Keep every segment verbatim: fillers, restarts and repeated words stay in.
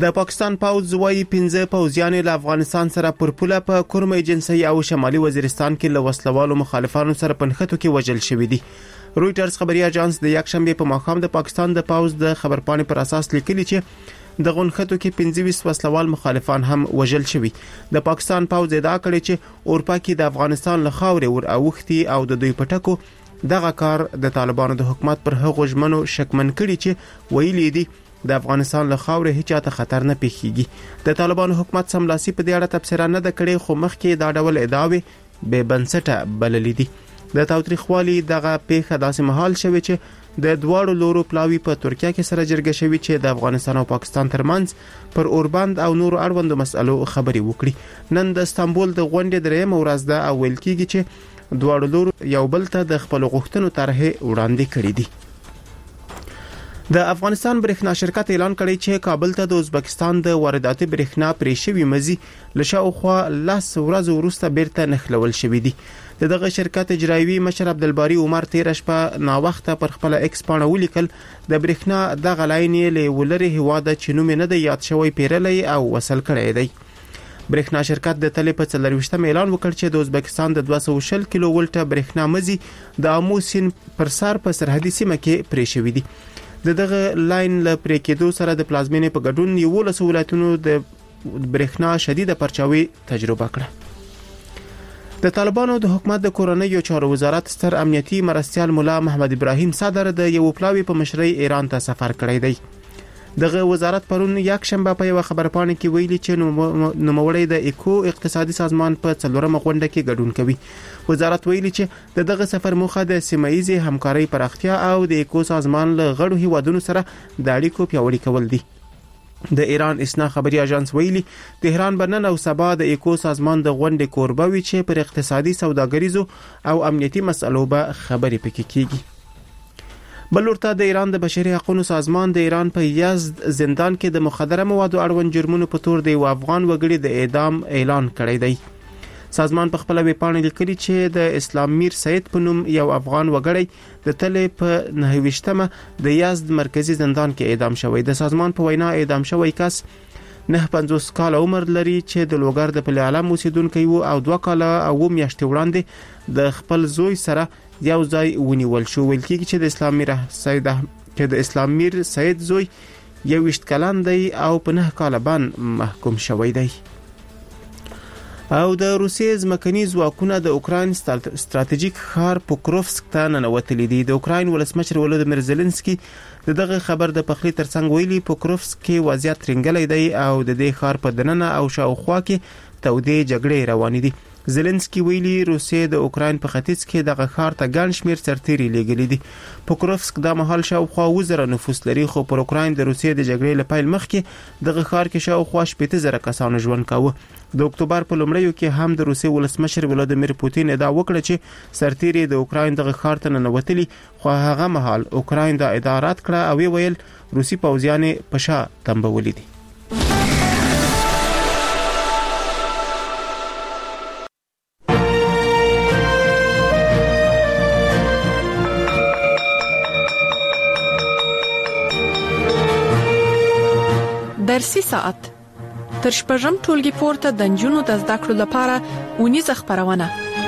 د پاکستان پوځ وايي پنځه پوځیان له افغانستان سره پر پوله په کورم ایجنسي او شمالي وزیرستان کې له وسلوالو مخالفانو سره په نښتو کې وژل شوي دي. رويټرز خبري اژانس د یکشنبه په ماښام د پاکستان د پوځ د خبرپاڼې پر اساس لیکلي چې د غونښتو کې پنځه ویشت وسلوال مخالفان هم وژل شوي. د پاکستان پوځ ادعا کړې چې اورپا کې د افغانستان له خاورې ور اوختي او د دوی پټکو دغه کار د طالبانو د حکومت پر هغو ژمنو شکمن کړي چې ویلي دي د افغانستان له خاورې هیڅ چاته خطر نه پیښیږي. د طالبانو حکومت سملاسي په دې اړه تبصره نه ده کړې، خو مخکې دا ډول ادعاوې بې بنسټه بللې دي. د تاوتریخوالي دغه پیښه داسې مهال شوی چې د دواړو لورو پلاوی په ترکیه کې سره جرګه شوی چې د افغانستان او پاکستان ترمنځ پر اوربند او نورو اړوندو مسألو خبرې وکړي. نن د استانبول د غونډې درېیمه ورځ ده او ویل کېږي چې دواړو لورو یو بل ته د خپل غوښتنو طرحې وړاندې کړې دي. د افغانستان برېښنا شرکت اعلان کړی چې کابل ته د ازبکستان د وارداتي برېښنا پرې شوی مزي له شاوخوا لس ورځې وروسته بیرته نښلول شوی دی. دغه شرکت اجرایوي مشر عبدالباری عمر تیر شپه نا وخته پر خپل ایکس پاڼه ولیکل د برېښنا دغه لاین له ولري هواده چې نوم نه دی یاد شوی پیرلی او وصل کړی دی. برېښنا شرکت د تلې په څلرويشتم اعلان وکړ چې د ازبکستان د دوه سوه او شل کیلو ولټه برېښنا مزي د امو سیند پر سر په سرحدي سیمه کې پرې شوی دی. د دغه لاین له پرې کېدو سره د پلازمینې په ګډون یولس ولایتونو د برېښنا شدیده پرچاوي تجربه کړه. د طالبانو د حکومت د کورنیو چارو وزارت ستر امنیتي مرستیال مولا محمد ابراهیم صدر د یو پلاوی په مشرۍ ایران ته سفر کړی دی. دغه وزارت پرون یک شنبه په یو خبرپاڼه کې ویلي چې نوموړی د اکو اقتصادي سازمان په څلورمه غونډه کې ګډون کوي. وزارت ویلي چې د دغه سفر موخه د سیمایي همکارۍ پراختیا او د اکو سازمان له غړو هیوادونو سره د اړیکو پیاوړي کول دي. د ایران اسنا خبري اژانس ویلي تهران بنن او سبا د اکو سازمان د غونډې کوربه وي چې پر اقتصادي سوداګریزو او امنیتي مسلو به خبرې پکې کیږي. بلورته د ایران د بشري حقوقو سازمان د ایران په یزد زندان کې د مخدره موادو اړوند جرمونو په تور د افغان وګړي د اعدام اعلان کړی دی. سازمان په خپل ویبپاڼه لیکلي چې د اسلام میر سید په نوم یو افغان وګړی د تلې په نهه ویشتمه د یزد مرکزی زندان کې اعدام شوی. د سازمان په وینا اعدام شوی کس نه پنځوس کال عمر لري چې د لوګر د پل علم اوسیدونکی وو او دوه کال او میاشتې وړاندې د خپل زوی سره یو ځای ونیول شو. ویل کېږي چې د اسلام میر سید چې د اسلام میر سید زوی یو ویشت کلن دی او په نه کال باندې محکوم شوی دی. او د روسیې ځمکني ځواکونه د اوکراین ستراتیژیک ښار پوکروفسک ته ننوتلي دي. د اوکراین ولسمشر ولودیمیر زيلنسکي دغه خبر د پخلی ترڅنګ ویلي پوکروفسک کې وضعیت رنګلی دی او د دې ښار په دننه او شاوخوا کې تودې جګړې روانې دي. زيلنسکي ویلي روسیې د اوکراین په ختیځ کې دغه ښار ته ګڼ شمېر سرتیري لیږلي دي. پوکروفسک د مهال شاوخوا اووه زره نفوس لري، خو پر اوکراین د روسیې د جګړې له پیل مخکې دغه ښار کې شاوخوا شپېته زره کسانو ژوند کاوه. د اکتوبر په لومړیو کې هم د روسیې ولسمشر ولودیمیر پوتین ادعا وکړه چې سرتیري د اوکراین دغه ښار ته ننوتلي، خو هغه مهال اوکراین دا ادعا رد کړه او ویل روسي پوځیان په شا تنبولي دي. درسي ساعت تر شپږم ټولګي پورته د نجونو د زده کړو لپاره اونیزه خبرونه.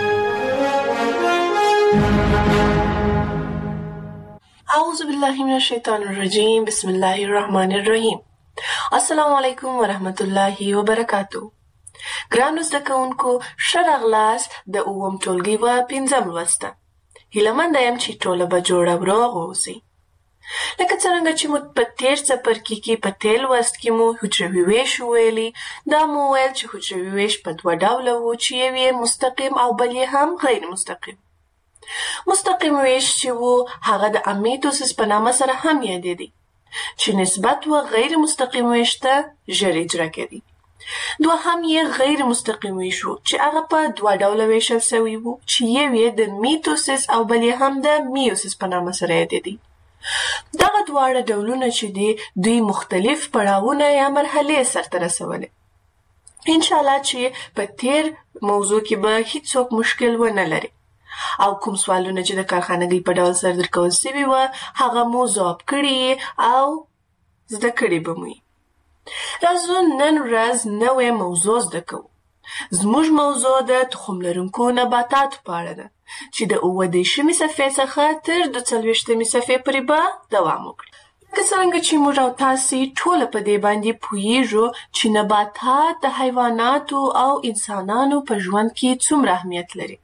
اعوذ بالله من الشیطان الرجیم، بسم الله الرحمن الرحیم. السلام علیکم ورحمت الله وبرکاتہ. ګرانو زده کوونکو، ښه راغلاست د اووم ټولګي په پنځم لوست ته. هیله مند یم چې ټوله به جوړ او روغ اوسئ. لکه څنګه چې مو په تیر څپرکي کې په تیر لوست کې مو حجروي ویش ویلي، دا مو ویل چې حجروي ویش په دوه ډوله وو، چې یو یې مستقیم او بل یې هم غیر مستقیم. مستقیم ویش چې وو هغه د امیتوسس په نامه سره هم یادېدی، چې نسبت و غیر مستقیم ویش ته ژر اجرا کېدی. دوهم یې غیر مستقیم ویش وو چې هغه په دوه ډوله ویشل سوی وو، چې یو یې د میتوسس او بل یې هم د میوسس په نامه سره یادېدی. دغه دواړه ډولونه چې دي دوی مختلف پړاوونه یا مرحلې سرته رسولې. انشاءالله چې په تیر موضوع کې به هیڅوک مشکل ونه لري او کوم سوالونه چې د کارخانګۍ په ډول سره درکول سوي وه هغه مو ځواب کړي او زده کړي به مو. راځو نن ورځ نوې موضوع زده کوو. زموږ موضوع د تخم لرونکو نباتاتو په اړه ده چې د اووه دېرشمې صفحې څخه تر دوه څلوېښتمې صفحې پورې به دوام وکړي. لکه څرنګه چې موږ او تاسې ټوله په دې باندې پوهیږو چې نباتات د حیواناتو او انسانانو په ژوند کې څومره اهمیت لري.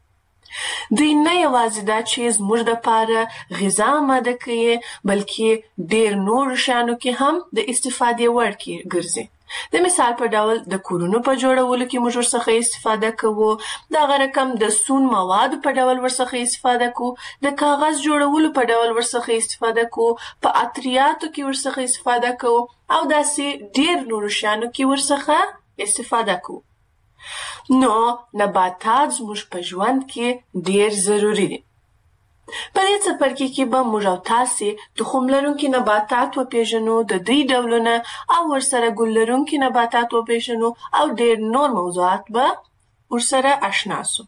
دوی نه یوازې دا چې زموږ دپاره غذا آماده کوي، بلکې ډېر نورو شیانو کې هم د استفادې وړ ګرځي. د مثال په ډول د کورونو په جوړولو کې موږ ورڅخه استفاده کوو، دغه رقم د سون موادو په ډول ورڅخه استفاده کوو، د کاغذ جوړولو په ډول ورڅخه استفاده کوو، په عطریاتو کې ورڅخه استفاده کوو او داسې ډېر نورو شیانو کې ورڅخه استفاده کوو. نو نباتات زموږ په ژوند کې ډېر ضروري دي. په دې څپرکي کې به موږ او تاسې تخم لرونکي نباتات وپېژنو، د دوی ډولونه او ورسره ګل لرونکي نباتات وپېژنو او ډېر نور موضوعات به ورسره اشنا سو.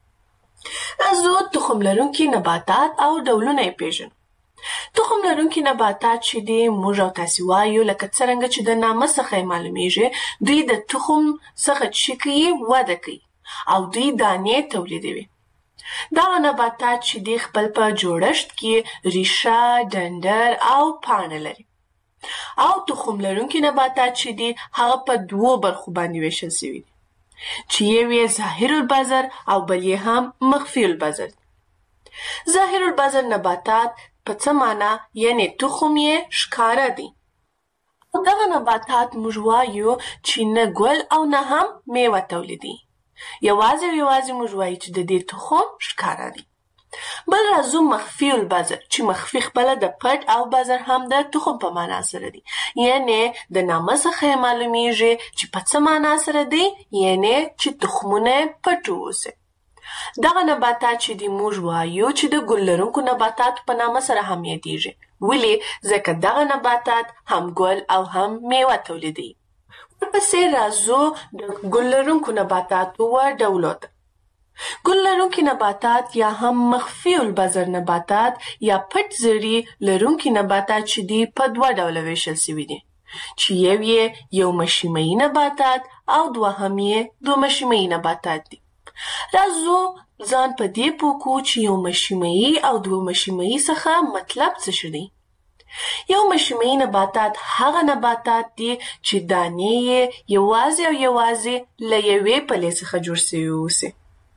راځو تخم لرونکي نباتات او ډولونه یې پېژنو. تخم لرونکي نباتات چې دي موږ او تاسې وایو، لکه څرنګه چې د نامه څخه یې معلومیږي، دوی د تخم څخه چې کوي وده کوي او دوی دانې تولیدوي. دغه نباتات چې دي خپل په جوړښت کې ریښه، ډنډر او پاڼه لري. او تخم لرونکي نباتات چې دي هغه په دوو برخو باندې ویشل شوي دي چې یو یې ظاهر البذر او بل یې هم مخفي البذر. ظاهر البذر نباتات په څه معنا؟ یعنې تخم یې ښکاره دی. او دغه نباتات موږ وایو چې نه ګل او نه هم میوه تولیدي. یوازې او یوازې موږ وایو چې د دې تخم ښکاره دی. بل راځو مخفي البذر چې مخفي خپله د پټ او بذر هم د تخم په معنا سره دی. یعنې د نامه څخه یې معلومیږي چې په څه معنا سره دی، یعنې چې تخمونه پټ واوسي. دغه نباتات چې دی موږ وایو چې د ګل لرونکو نباتاتو په نامه سره هم یادیږي. ولې؟ ځکه دغه نباتات هم ګل او هم میوه تولیدوي. ورپسې راځو د ګل لرونکو نباتاتو و ډولو ته. ګل لرونکي نباتات یا هم مخفي البذر نباتات یا پټ زړي لرونکي نباتات چې دي په دوه ډوله ویشل شوي دي، چې یو یې یو مشیمه‌ایي نباتات او دوهم یې دوه مشیمه‌ایي نباتات دي. راځو ځان په دې پوه کړو چې یو مشیمه‌ایي او دوه مشیمه‌ایي څخه مطلب څه شی دی. یو مشیمه‌ایي نباتات هغه نباتات دي چې دانې یې یوازې او یوازې له یوې پلې څخه جوړ شوي اوسي،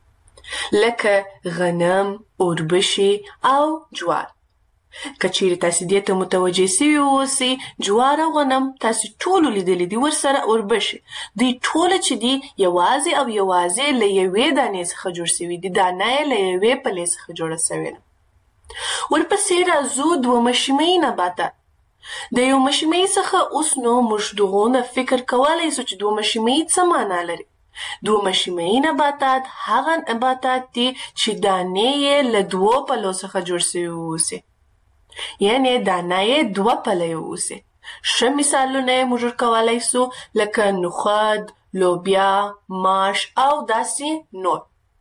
لکه غنم، اوربشې او جوار. که چیرې تاسې دې ته متوجه سوي اوسئ، جوار او غنم تاسې ټولو لیدلي دي، ورسره اوربشې، دوی ټوله چې دي یوازې او یوازې له یوې دانې څخه جوړ سوي دي، دانه یې له یوې پلې څخه جوړه سوې ده. ورپسې راځو دوه مشیمه‌ایي نباتات. د یو مشیمه‌ایي څخه اوس نو موږ دغونه فکر کولی سو چې دوه مشیمه‌ایي څه معنا لري. دوه مشیمه‌ایي نباتات هغه نباتات دي چې دانې یې له دوو پلو څخه جوړ سوي اوسي، یعنې دانه یې دوه پلې اوسي. ښه مثالونه یې موږ ورکولی سو لکه نخود، لوبیا، ماش او داسې نور.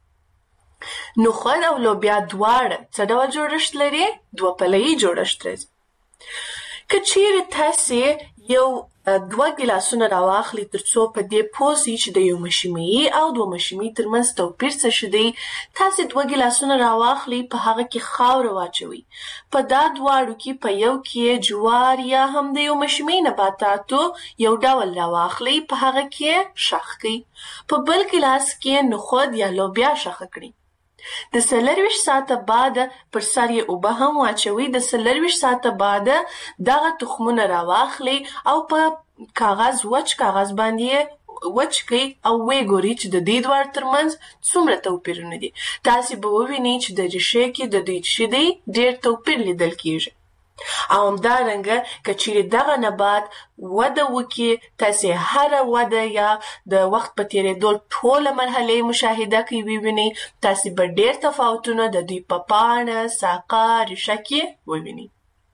نخود او لوبیا دواړه څه ډول جوړښت لري؟ دوه پله‌یي جوړښت لري. که چیرې تاسې یو دوه ګیلاسونه راواخلئ تر څو په دې پوه سئ چې د یو مشیمه‌ایي او دوه مشیمه‌ایي ترمنځ توپیر څه شی دی، تاسې دوه ګیلاسونه راواخلئ، په هغه کې خاوره واچوئ. په دا دواړو کې په یو کې جوار یا هم د یو مشیمه‌ایي نباتاتو یو ډول راواخلئ، په هغه کې شخ کړئ. په بل ګیلاس کې نخود یا لوبیا شخه کړئ. د څلرویشت ساعته بعد پر سر یې اوبه هم واچوئ. د څلرویشت ساعته بعد دغه تخمونه راواخلئ او په کاغذ وچ کاغذ باندې وچ کړئ او ویې ګورئ چې د دې دواړو ترمنځ څومره توپیرونه دي. تاسې به ووینئ چې د ریښې کې د دوی چې دی ډېر توپیر لیدل کیږي. او همدارنګه که چیرې دغه نبات وده وکړي، تاسې هره وده یا د وخت په تېرېدو ټوله مرحلې مشاهده کوئ، ووینئ تاسې به ډېر تفاوتونه د دوی په پاڼه، ساقه، ریښه کې ووینئ.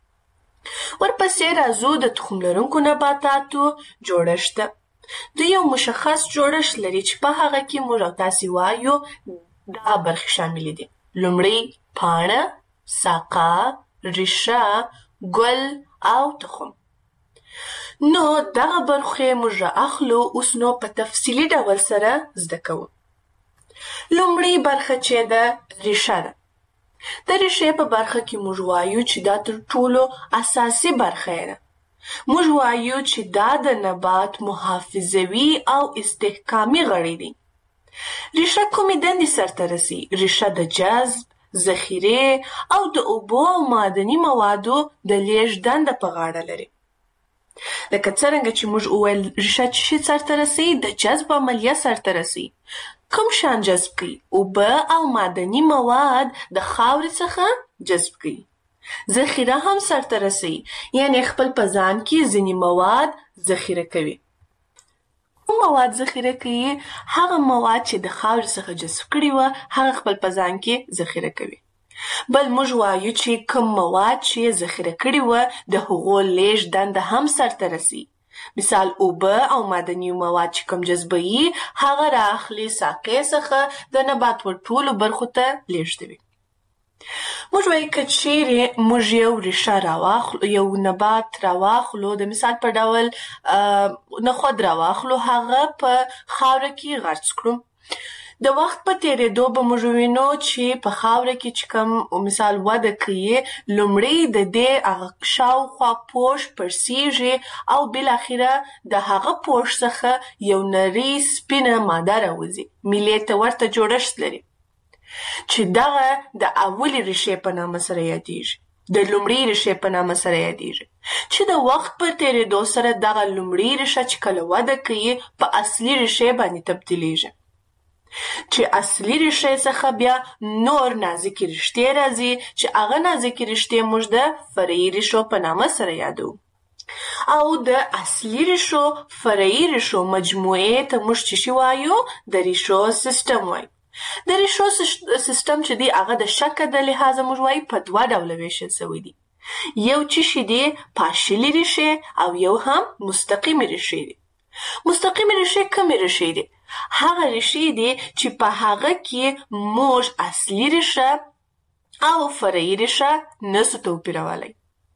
ورپسې راځو د تخم لرونکو نباتاتو جوړښت ته. دوی یو مشخص جوړښت لري چې په هغه کې موږ او تاسې وایو دغه برخې شاملې دي. لومړی پاڼه، ساقه، ریښه، ګل او تخم. نو دغه برخې موږ اخلو اوس نو په تفصیلي ډول سره زده کوو. لومړی برخه چې ده ریشه ده. د ریشې په برخه کې موږ وایو چې دا تر ټولو اساسي برخه ده. موږ وایو چې دا د نبات محافظوي او استحکامي غړي دي. ریشه کومې دندې سرته رسي؟ ریشه د جذب، ذخیره او د اوبو او معدني موادو د لیږد دنده په غاړه لري. لکه څرنګه چې موږ وویل ریشه چې شي سرته رسي؟ د جذب عملیه سرته رسي. کوم شان جذب کوي؟ اوبه او معدني مواد د خاورې څخه جذب کوي. ذخیره هم سرته رسي، یعنی خپل په ځان کې ځینې مواد ذخیره کوي. کوم مواد ذخیره کوي؟ هغه مواد چې د خاورې څخه جذب کړي وه هغه خپل په ځان کې ذخیره کوي. بل موږ وایو چې کوم مواد چې ذخیره کړي وه د هغو لیږد دنده هم سرته رسي. مثال اوبه او معدني مواد چې کوم جذبوي هغه رااخلي ساقې څخه د نبات ور ټولو برخو ته لیږدوي. موږ وایو که چیرې موږ یو ریشه راواخلو، یو نبات راواخلو، د مثال په ډول نخود راواخلو، هغه په خاوره کې غرس کړو. د وخت په تیریدو به موږ وینو چې په خاوره کې چې کوم مثال وده کوي، لومړی د دې هغه شاوخوا پوښ پړسیږي او بالاخره د هغه پوښ څخه یو نرۍ سپینه ماده راوځي، میلې ته ورته جوړښت لري چې دغه د اولې ریښې په نامه سره یادیږي، د لومړۍ ریښې په نامه سره یادیږي، چې د وخت په تیریدو سره دغه لومړۍ ریښه چې کله وده کوي په اصلي ریښې باندې تبدیلیږي، چې اصلي ریښې څخه بیا نور نازکې رشتې راځي چې هغه نازکې رشتې موږ د فرعي ریښو په نامه سره یادو. او د اصلي ریښو فرعي ریښو مجموعې ته موږ چې شي وایو؟ د ریښو سیستم وایو. د ریښو سیستم چې دی هغه د شکل د لحاظه موږ وایو په دوه ډوله ویشل شوی دی. یو چې شي دی پاشلي ریښې او یو هم مستقیمې ریښې دي. مستقیمې ریښې کومې ریښې دي؟ هغه ریښې دي چې په هغه کې موږ اصلي ریښه او فرعي ریښه نسو توپیرولی.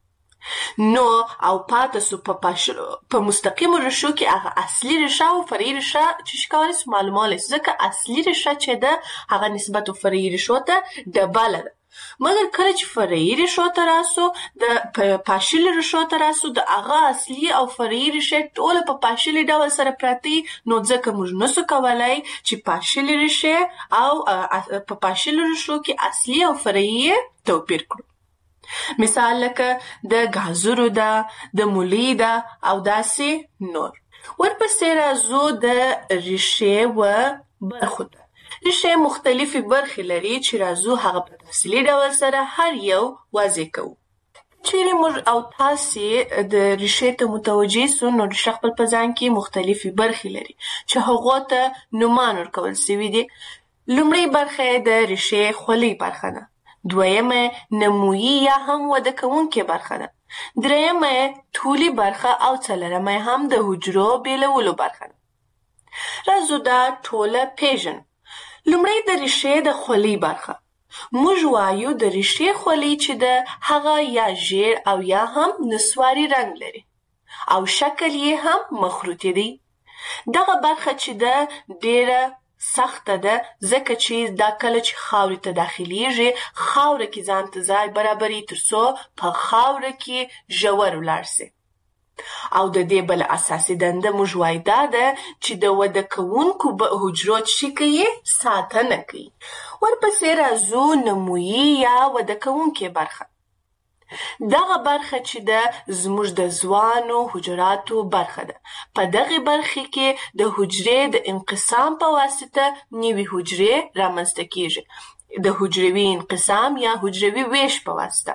نو او پاته سو په پاشلو په مستقیمو ریښو کې هغه اصلي ریښه او فرعي ریښه چې شي کولی سو معلومولی سو، ځکه اصلي ریښه چې ده هغه نسبت فرعي ریښو ته ډبله ده. مګر کله چې فرعي ریښو ته راسو، د پاشلي ریښو ته راسو، د هغه اصلي او فرعي ریښې ټوله په پاشلي ډول سره پراته نو ځکه موږ نسو کولی چې پاشلي ریښې او په پاشلو ریښو کې اصلي او فرعي توپیر کړو. مثال لکه د ګازرو ده، د مولی ده او داسې نور. ورپسې راځو د ریښې و برخو ته. ریښې مختلفې برخې لري چې راځو هغه په تفصیلي ډول سره هر یو واضح کوو. چیرې موږ او تاسې د ریښې ته متوجه سو نو ریښه خپل په ځان کې مختلفې برخې لري چې هغو ته نومان ورکول سوي دي. لومړۍ برخه د ریښې خولۍ برخه ده. دویمه نمویي یا هم وده کوونکې برخه ده. درېیمه طولي برخه او څلورمه هم د حجرو بیلولو برخه ده. راځو دا ټوله پیژنو. لومړی د ریښې د خولۍ برخه. موږ وایو د ریښې خولۍ چې ده هغه یا ژیړ او یا هم نسواري رنګ لري او شکل یې هم مخروطي دی. دغه برخه چې ده ډیره سخته ده ځکه چې دا کله چې خاورې ته داخلیږي خاوره کې ځان ته ځای برابري ترڅو په خاوره کې ژور ولاړ سي. او د دې بل اساسي دنده موږ وایو دا ده چې د وده کوونکو حجرو چې کوي ساتنه کوي. ورپسې راځو نمویي یا وده کوونکې برخه. دغه برخه چې ده زموږ د ځوانو حجراتو برخه ده. په دغه برخه کې د حجرې د انقسام په واسطه نوې حجرې رامنځته کیږي، د حجروي انقسام یا حجروي ویش په واسطه.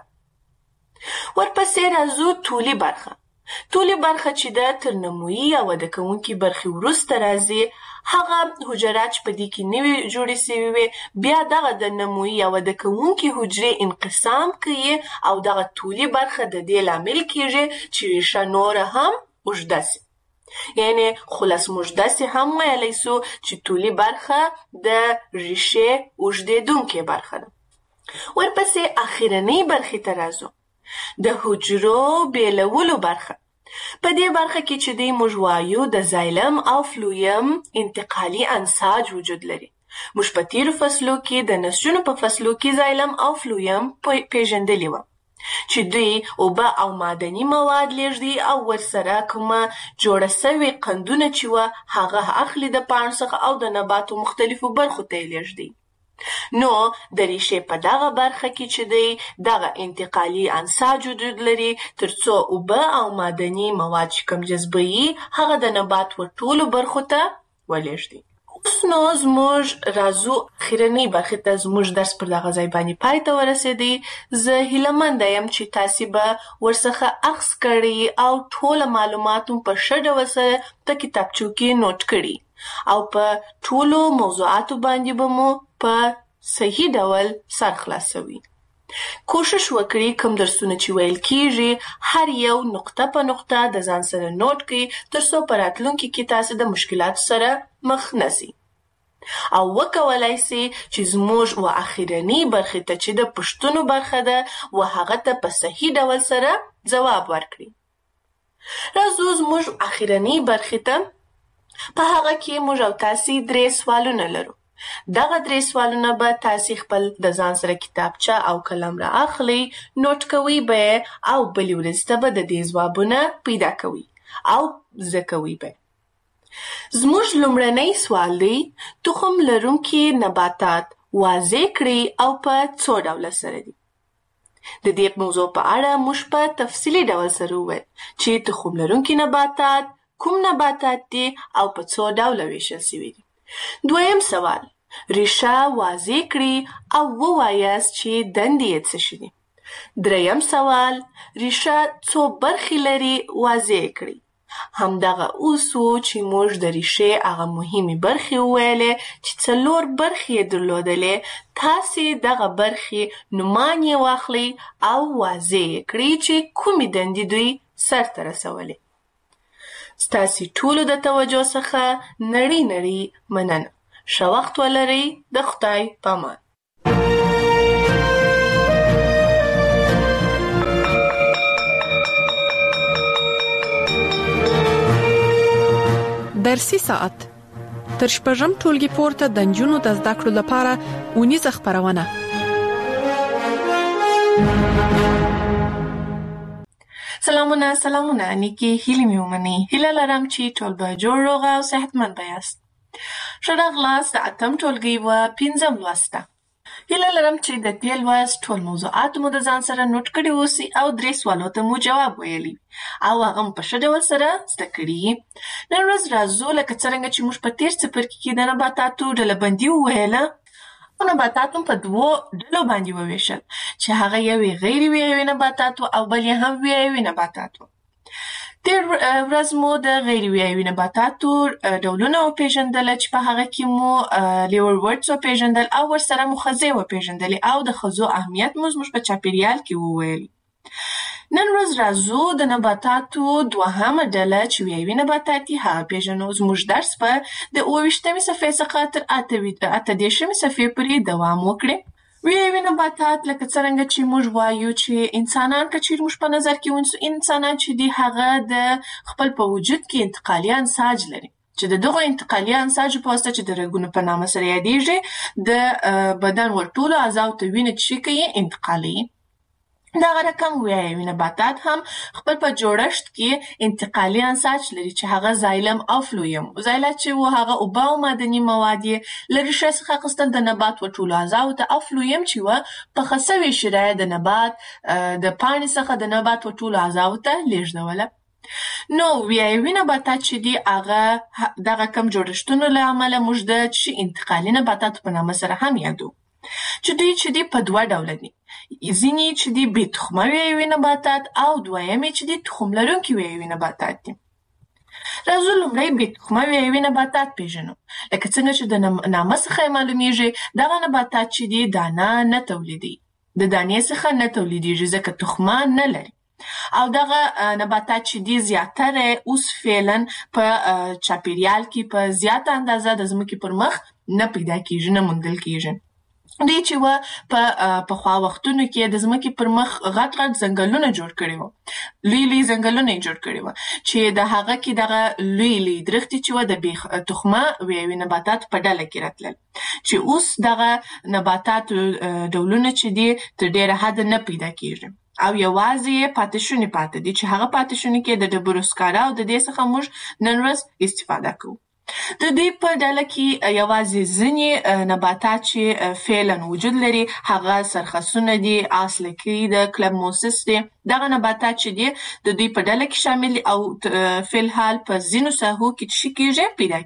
ورپسې راځو طولي برخه. طولي برخه چې ده تر نمویي یا وده کوونکې برخې وروسته راځي. هغه حجرات چې په دې کې نوي جوړې سوي وي بیا دغه د نمویي یا وده کوونکې حجرې انقسام کوي او دغه طولي برخه د دې لامل کیږي چې ریښه نوره هم اوږده سي. یعنی خلاص موږ داسې هم ویلی سو چې طولي برخه د ریښې اوږدېدونکې برخه ده. ورپسې اخرنۍ برخې ته راځو. د حجرو بیلولو برخه. په دې برخه کې چې دی موږ وایو د زایلم او فلویم انتقالي انساج وجود لري. موږ په تیرو فصلو کې د نسجونو په فصلو کې زایلم او فلویم پیژندلي وو چې دوی اوبه او معدني مواد لیږدي او ورسره کومه جوړه سوې قندونه چې وه هغه اخلي د پاڼو څخه او د نباتو مختلفو برخو ته یې لیږدي. نو د ریښې په دغه برخه کې چې دی دغه انتقالي انساج وجود لري ترڅو اوبه او معدني مواد چې کوم جذبوي هغه د نبات ور ټولو برخو ته ولېږدي. اوس نو زموږ راځو اخرنۍ برخې ته زموږ درس پر دغه ځای باندې پای ته ورسېدی. زه هیلهمنده یم چې تاسې به ورڅخه اخذ کړي او ټوله معلومات مو په ښه ډول سره په کتابچو کې نوټ کړي او په ټولو موضوعاتو باندې به مو په صحیح ډول سر خلاصوي. کوشش وکړئ کوم درسونه چې ویل کیږي هر یو نقطه په نقطه د ځان سره نوٹ کړئ ترڅو په راتلونکي کې تاسو د مشکلاتو سره مخ نشئ او وکولای شئ چې زموږ و اخرنۍ برخې ته چې د پوښتنو برخه ده و هغه ته په صحیح ډول سره ځواب ورکړئ. راځو زموږ اخرنۍ برخې ته. په هغه کې موږ او تاسو درې سوالونه لرو. دغه درې سوالونه به تاسو خپل د ځان سره کتابچه او قلم را اخلي نوٹ کوئ به او بلې ورځې ته به د دې ځوابونه پیدا کوئ او زده کوئ به. زموږ لومړنی سوال دی تخم لرونکي نباتات واضح کړئ او په څو ډوله سره دي. د دې موضوع په اړه موږ په تفصیلي ډول سره وویل چې تخم لرونکي نباتات کوم نباتات دي او په څو ډوله ویشل شوي دي. دویم سوال ریښه واضح کړئ او ووایاست چې دندې یې څه شي دي. دریم سوال ریښه څو برخې لري واضح کړئ. همدغه اوس و چې موږ د ریښې هغه مهمې برخې وویلې چې څلور برخې یې درلودلې. تاسې دغه برخې نومان یې واخلئ او واضح یې کړئ چې کومې دندې دوی سرته رسولې. ستاسې ټولو د توجه څخه نړۍ نړۍ مننه. ښه وخت ولرئ. د خدای په امان. درسي ساعت تر شپږم ټولګي پورته د نجونو د زده کړو لپاره اونیزه خپرونه. سلامونه سلامونه نیکی هیلې مې ومنئ. هیله لرم چې ټول به جوړ روغ او صحتمند به یاست. ښه راغلاست د اتم ټولګي و پنځم لوست ته. هیله لرم چې د دې لوست ټول موضوعات مو د ځان سره نوٹ کړي اوسي او درې سوالو ته مو جواب ویلی او هغه مو په ښه ډول سره زده کړي. نن ورځ راځو لکه څرنګه چې موږ په تېر څپرکي کې د نباتاتو ډلبندي وویله او نباتات هم په دوو ډلو باندې وویشل چې هغه یو غیر ویایوي نباتات او بل یې هم ویایوي نباتات و. تېر ورځ مو د غیر ویایوي نباتاتو ډولونه وپېژندله چې په هغه کې مو لیورورډز وپېژندل او ورسره مو ښځې وپېژندلې او د ښځو اهمیت مو زموږ په چاپېریال کې وویلي. نن ورځ راځو د نباتاتو دوهمه ډله چې ویایوي نباتات دي هغه پېژنو. زموږ درس به د اووه ویشتمې صفحې څخه تر اته دېرشمې صفحې پورې دوام وکړي. ویایوي نباتات لکه څرنګه چې موږ وایو چې انسانان که چیرې موږ په نظر کې ونیسو انسانان چې دي هغه د خپل په وجود کې انتقالي انساج لري چې د دغو انتقالي انساجو په واسطه چې د رګونو په نامه سره یادېږي د بدن ور ټولو اعضاو ته وینه چې کوي انتقالوي. دغه رقم ویایوي نباتات هم خپل په جوړښت کې انتقالي انساج لري چې هغه زایلم او فلویم. زایله چې و هغه اوبه او معدني مواد یې له ریښې څخه اخیستل د نبات و ټولو اعضاو ته او فلویم چې و پخه سوې شیره د نبات د پاڼې څخه د نبات و ټولو اعضاو ته لیږدوله. نو ویایوي نباتات چې دي هغه دغه کم جوړښتونو له امله موږ د انتقالي نباتاتو په نامه سره هم یادو چې دوی چې دي په دوه ډوله دي. ځینې چې دي بې تخمه ویایوي نباتات او دویم چې دي تخم لرونکي ویایوي نباتات دي. راځو لومړی بې تخمه ویایوي نباتات پېژنو. لکه څنګه چې د نامه څخه یې معلومیږي دغه نباتات چې دي دانه نه تولیدوي. د دانې څخه نه تولیدېږي ځکه تخمه نه لري او دغه نباتات چې دي زیاتره اوس فعلا په چاپېریال کې په زیاته اندازه د ځمکې پر مخ نه پیدا کېږي نه موندل کېږي. دوی چې و په پخوا وختونو کې د ځمکې پر مخ غټ غټ ځنګلونه جوړ کړي وو، لوی لوی ځنګلونه یې جوړ کړي وو چې د هغه کې دغه لوی لوی درختې چې و د بې تخمه وې نباتات په ډله کې راتلل، چې اوس دغه نباتات ډولونه چې دي تر ډېره حده نه پیدا کېږي او یوازې پاتې شوني پاتې دي چې هغه پاتې شوني کې د ډبرو سکاره او د دې څخه موږ نن ورځ استفاده کوو. د دې په ډله کې یوازې ځینې نباتات چې فعلاً وجود لري هغه سرخسونه دي، آسلکي د کلبموسس دي. دغه نباتات چې دي د دوی په ډله کې شامل دي او فلحال په ځینو ساحو کې څه کېږي پیدا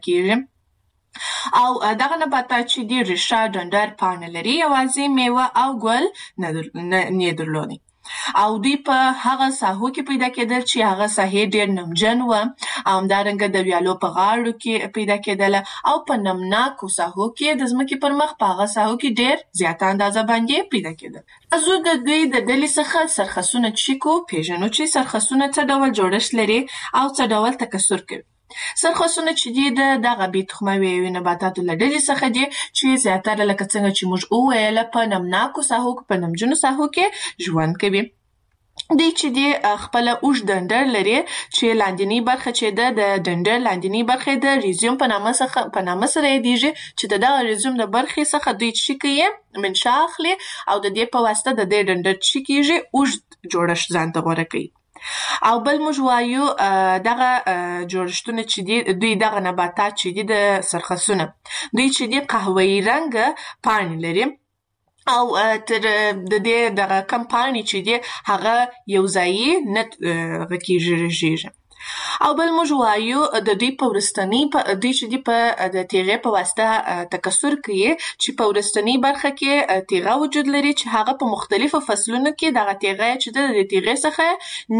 کېږي. او دغه نباتات چې دي ریښه، ډنډر، پاڼه لري، یوازې میوه او ګل نه درلودي او دوی په هغه ساحو کې پیدا کېدل چې هغه ساحې ډېر نمجن وه او همدارنګه د ویالو په غاړو کې پیدا کېدله او په نمناکو ساحو کې د ځمکې پر مخ په هغه ساحو کې ډېر زیاته اندازه باندې پیدا کېدل. زه د دوی د ډلې څخه سرخسونه چې کو پیژنو چې سرخسونه څه ډول جوړښت لري او څه ډول تکثر کوي. سرخسونه چې دي د دغه بې تخمه ویوي نباتاتو له ډلې څخه دي چې زیاتره لکه څنګه چې موږ وویله په نمناکو ساحو کې په نمجنو ساحو کې ژوند کوي. دوی چې دي خپله اوږد ډنډر لري چې لاندینۍ برخه چې ده د ډنډر لاندینۍ برخه د ریزیوم په نامه څخه په نامه سره یادیږي چې د دغه ریزیوم د برخې څخه دوی څه کوي منشا اخلي او د دې په واسطه د دې ډنډر څه کېږي اوږد جوړښت ځان ته غوره کوي. او بل موږ وایو دغه جوړښتونه چې دي دوی دغه نباتات چې دي د سرخسونه دوی چې دي قهوه‌ایي رنګه پاڼې لري او تر د دې دغه کم پاڼې چې دي هغه یو ځایي نه غکېږي رژېږي. او بل موږ وایو د دوی په وروستنۍ دوی چې دي په د تیغې په واسطه تکثر کوي چې په وروستنۍ برخه کې تیغه وجود لري چې هغه په مختلفو فصلونو کې دغه تیغه چې ده د تیغې څخه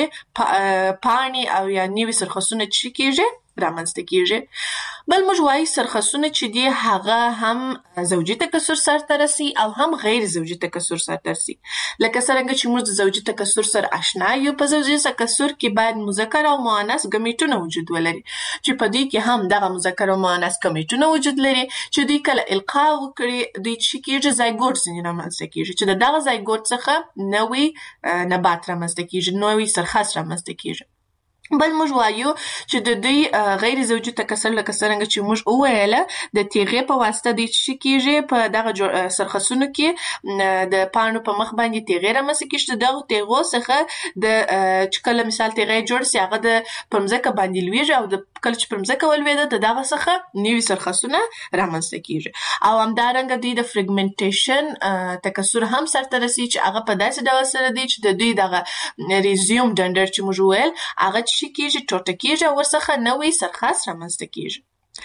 نوې پاڼې او یا نوې سرخسونه چې کېږي رامنځته کېږي. بل موږ وایو سرخسونه چې دي هغه هم زوجي تکثر سرته رسي او هم غیر زوجي تکثر سرته رسي. لکه څرنګه چې موږ د زوجي تکثر سره آشنا یو، په زوجي تکثر کې باید مذکر او مؤنث ګمیټونه وجود ولري چې په دوی کې هم دغه مذکر او مؤنث ګمیټونه وجود لري چې دوی کله القا وکړي دوی چې کېږي زایګوټ ځینې رامنځته کېږي چې د دغه زایګوټ څخه نوی نبات رامنځته کېږي، نوی سرخس رامنځته کېږي. بل موږ وایو چې د دوی غیر زوجي تکثر لکه څرنګه چې موږ وویله د تیغې په واسطه دوی څه کېږي په دغه سرخسونو کې د پاڼو په مخ باندې تیغې رامنځته کېږي. د دغو تیغو څخه د چې کله مثال تیغې جوړ سي هغه د پر مځکه باندې لویږي او د کله چې پر مځکه ولوېده د دغه څخه نوي سرخسونه رامنځته کېږي. او همدارنګه دوی د فرګمنټیشن تکثر هم سرته رسي چې هغه په داسې ډول سره دی چې د دوی دغه ریزیوم ډنډر چې موږ وویل هغه شي کېږي ټوټه کېږي او ورڅخه نوی سرخس رامنځته کېږي.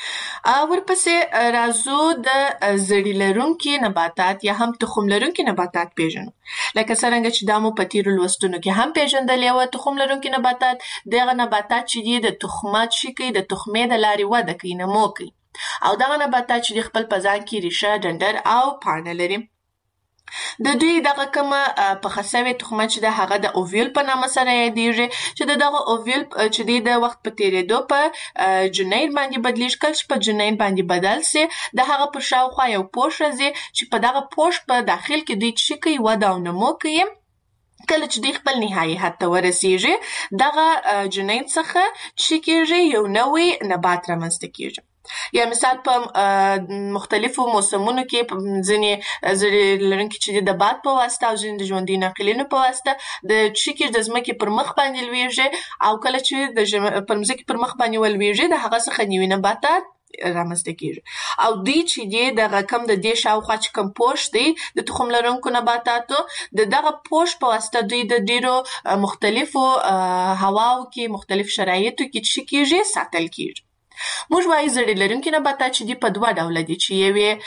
ورپسې راځو د زړي لرونکي نباتات یا هم تخم لرونکي نباتات پیژنو. لکه څرنګه چې دا مو په تیرو لوستونو کې هم پیژندلې وه. تخم لرونکي نباتات دغه نباتات چې دي د تخمات شي کوي د تخمې د لارې وده کوي، نمو کوي او دغه نباتات چې دي خپل په ځان کې ریښه، ډنډر او پاڼه لري. د دوی دغه کومه پخه سوې تخمه چې ده هغه د اوویل په نامه سره یادیږي چې د دغه اوویل چې دی د وخت په تیرېدو په جنین باندې بدلیږي. کله چې په جنین باندې بدل سي د هغه پر شاوخوا یو پوښ راځي چې په دغه پوښ په داخل کې دوی څه کوي وده او نمو کوي. کله چې دوی خپل نهایي حد ته ورسیږي دغه جنین څخه څه کېږي یو نوی نبات رامنځته کېږي. یا مثال په مختلفو موسمونو کې ځینې زړي لرونکي چې د باد په واسطه او ځینې د ژوندي ناقلینو په واسطه د څه د ځمکې پر مخ باندې لویږي او کله چې د پر ځمکې پر مخ باندې ولویږي د هغه څخه نوي نباتات رامنځته کېږي. او دوی چې دی دغه کم د دې شاوخوا چې کوم پوښ دی د تخم لرونکو نباتاتو د دغه پوښ په واسطه دوی د ډېرو مختلفو هواو کې مختلف شرایطو کې څه کېږي ساتل کېږي. موږ وایو زړي لرونکي نباتات چې دي په دوه ډوله دي چې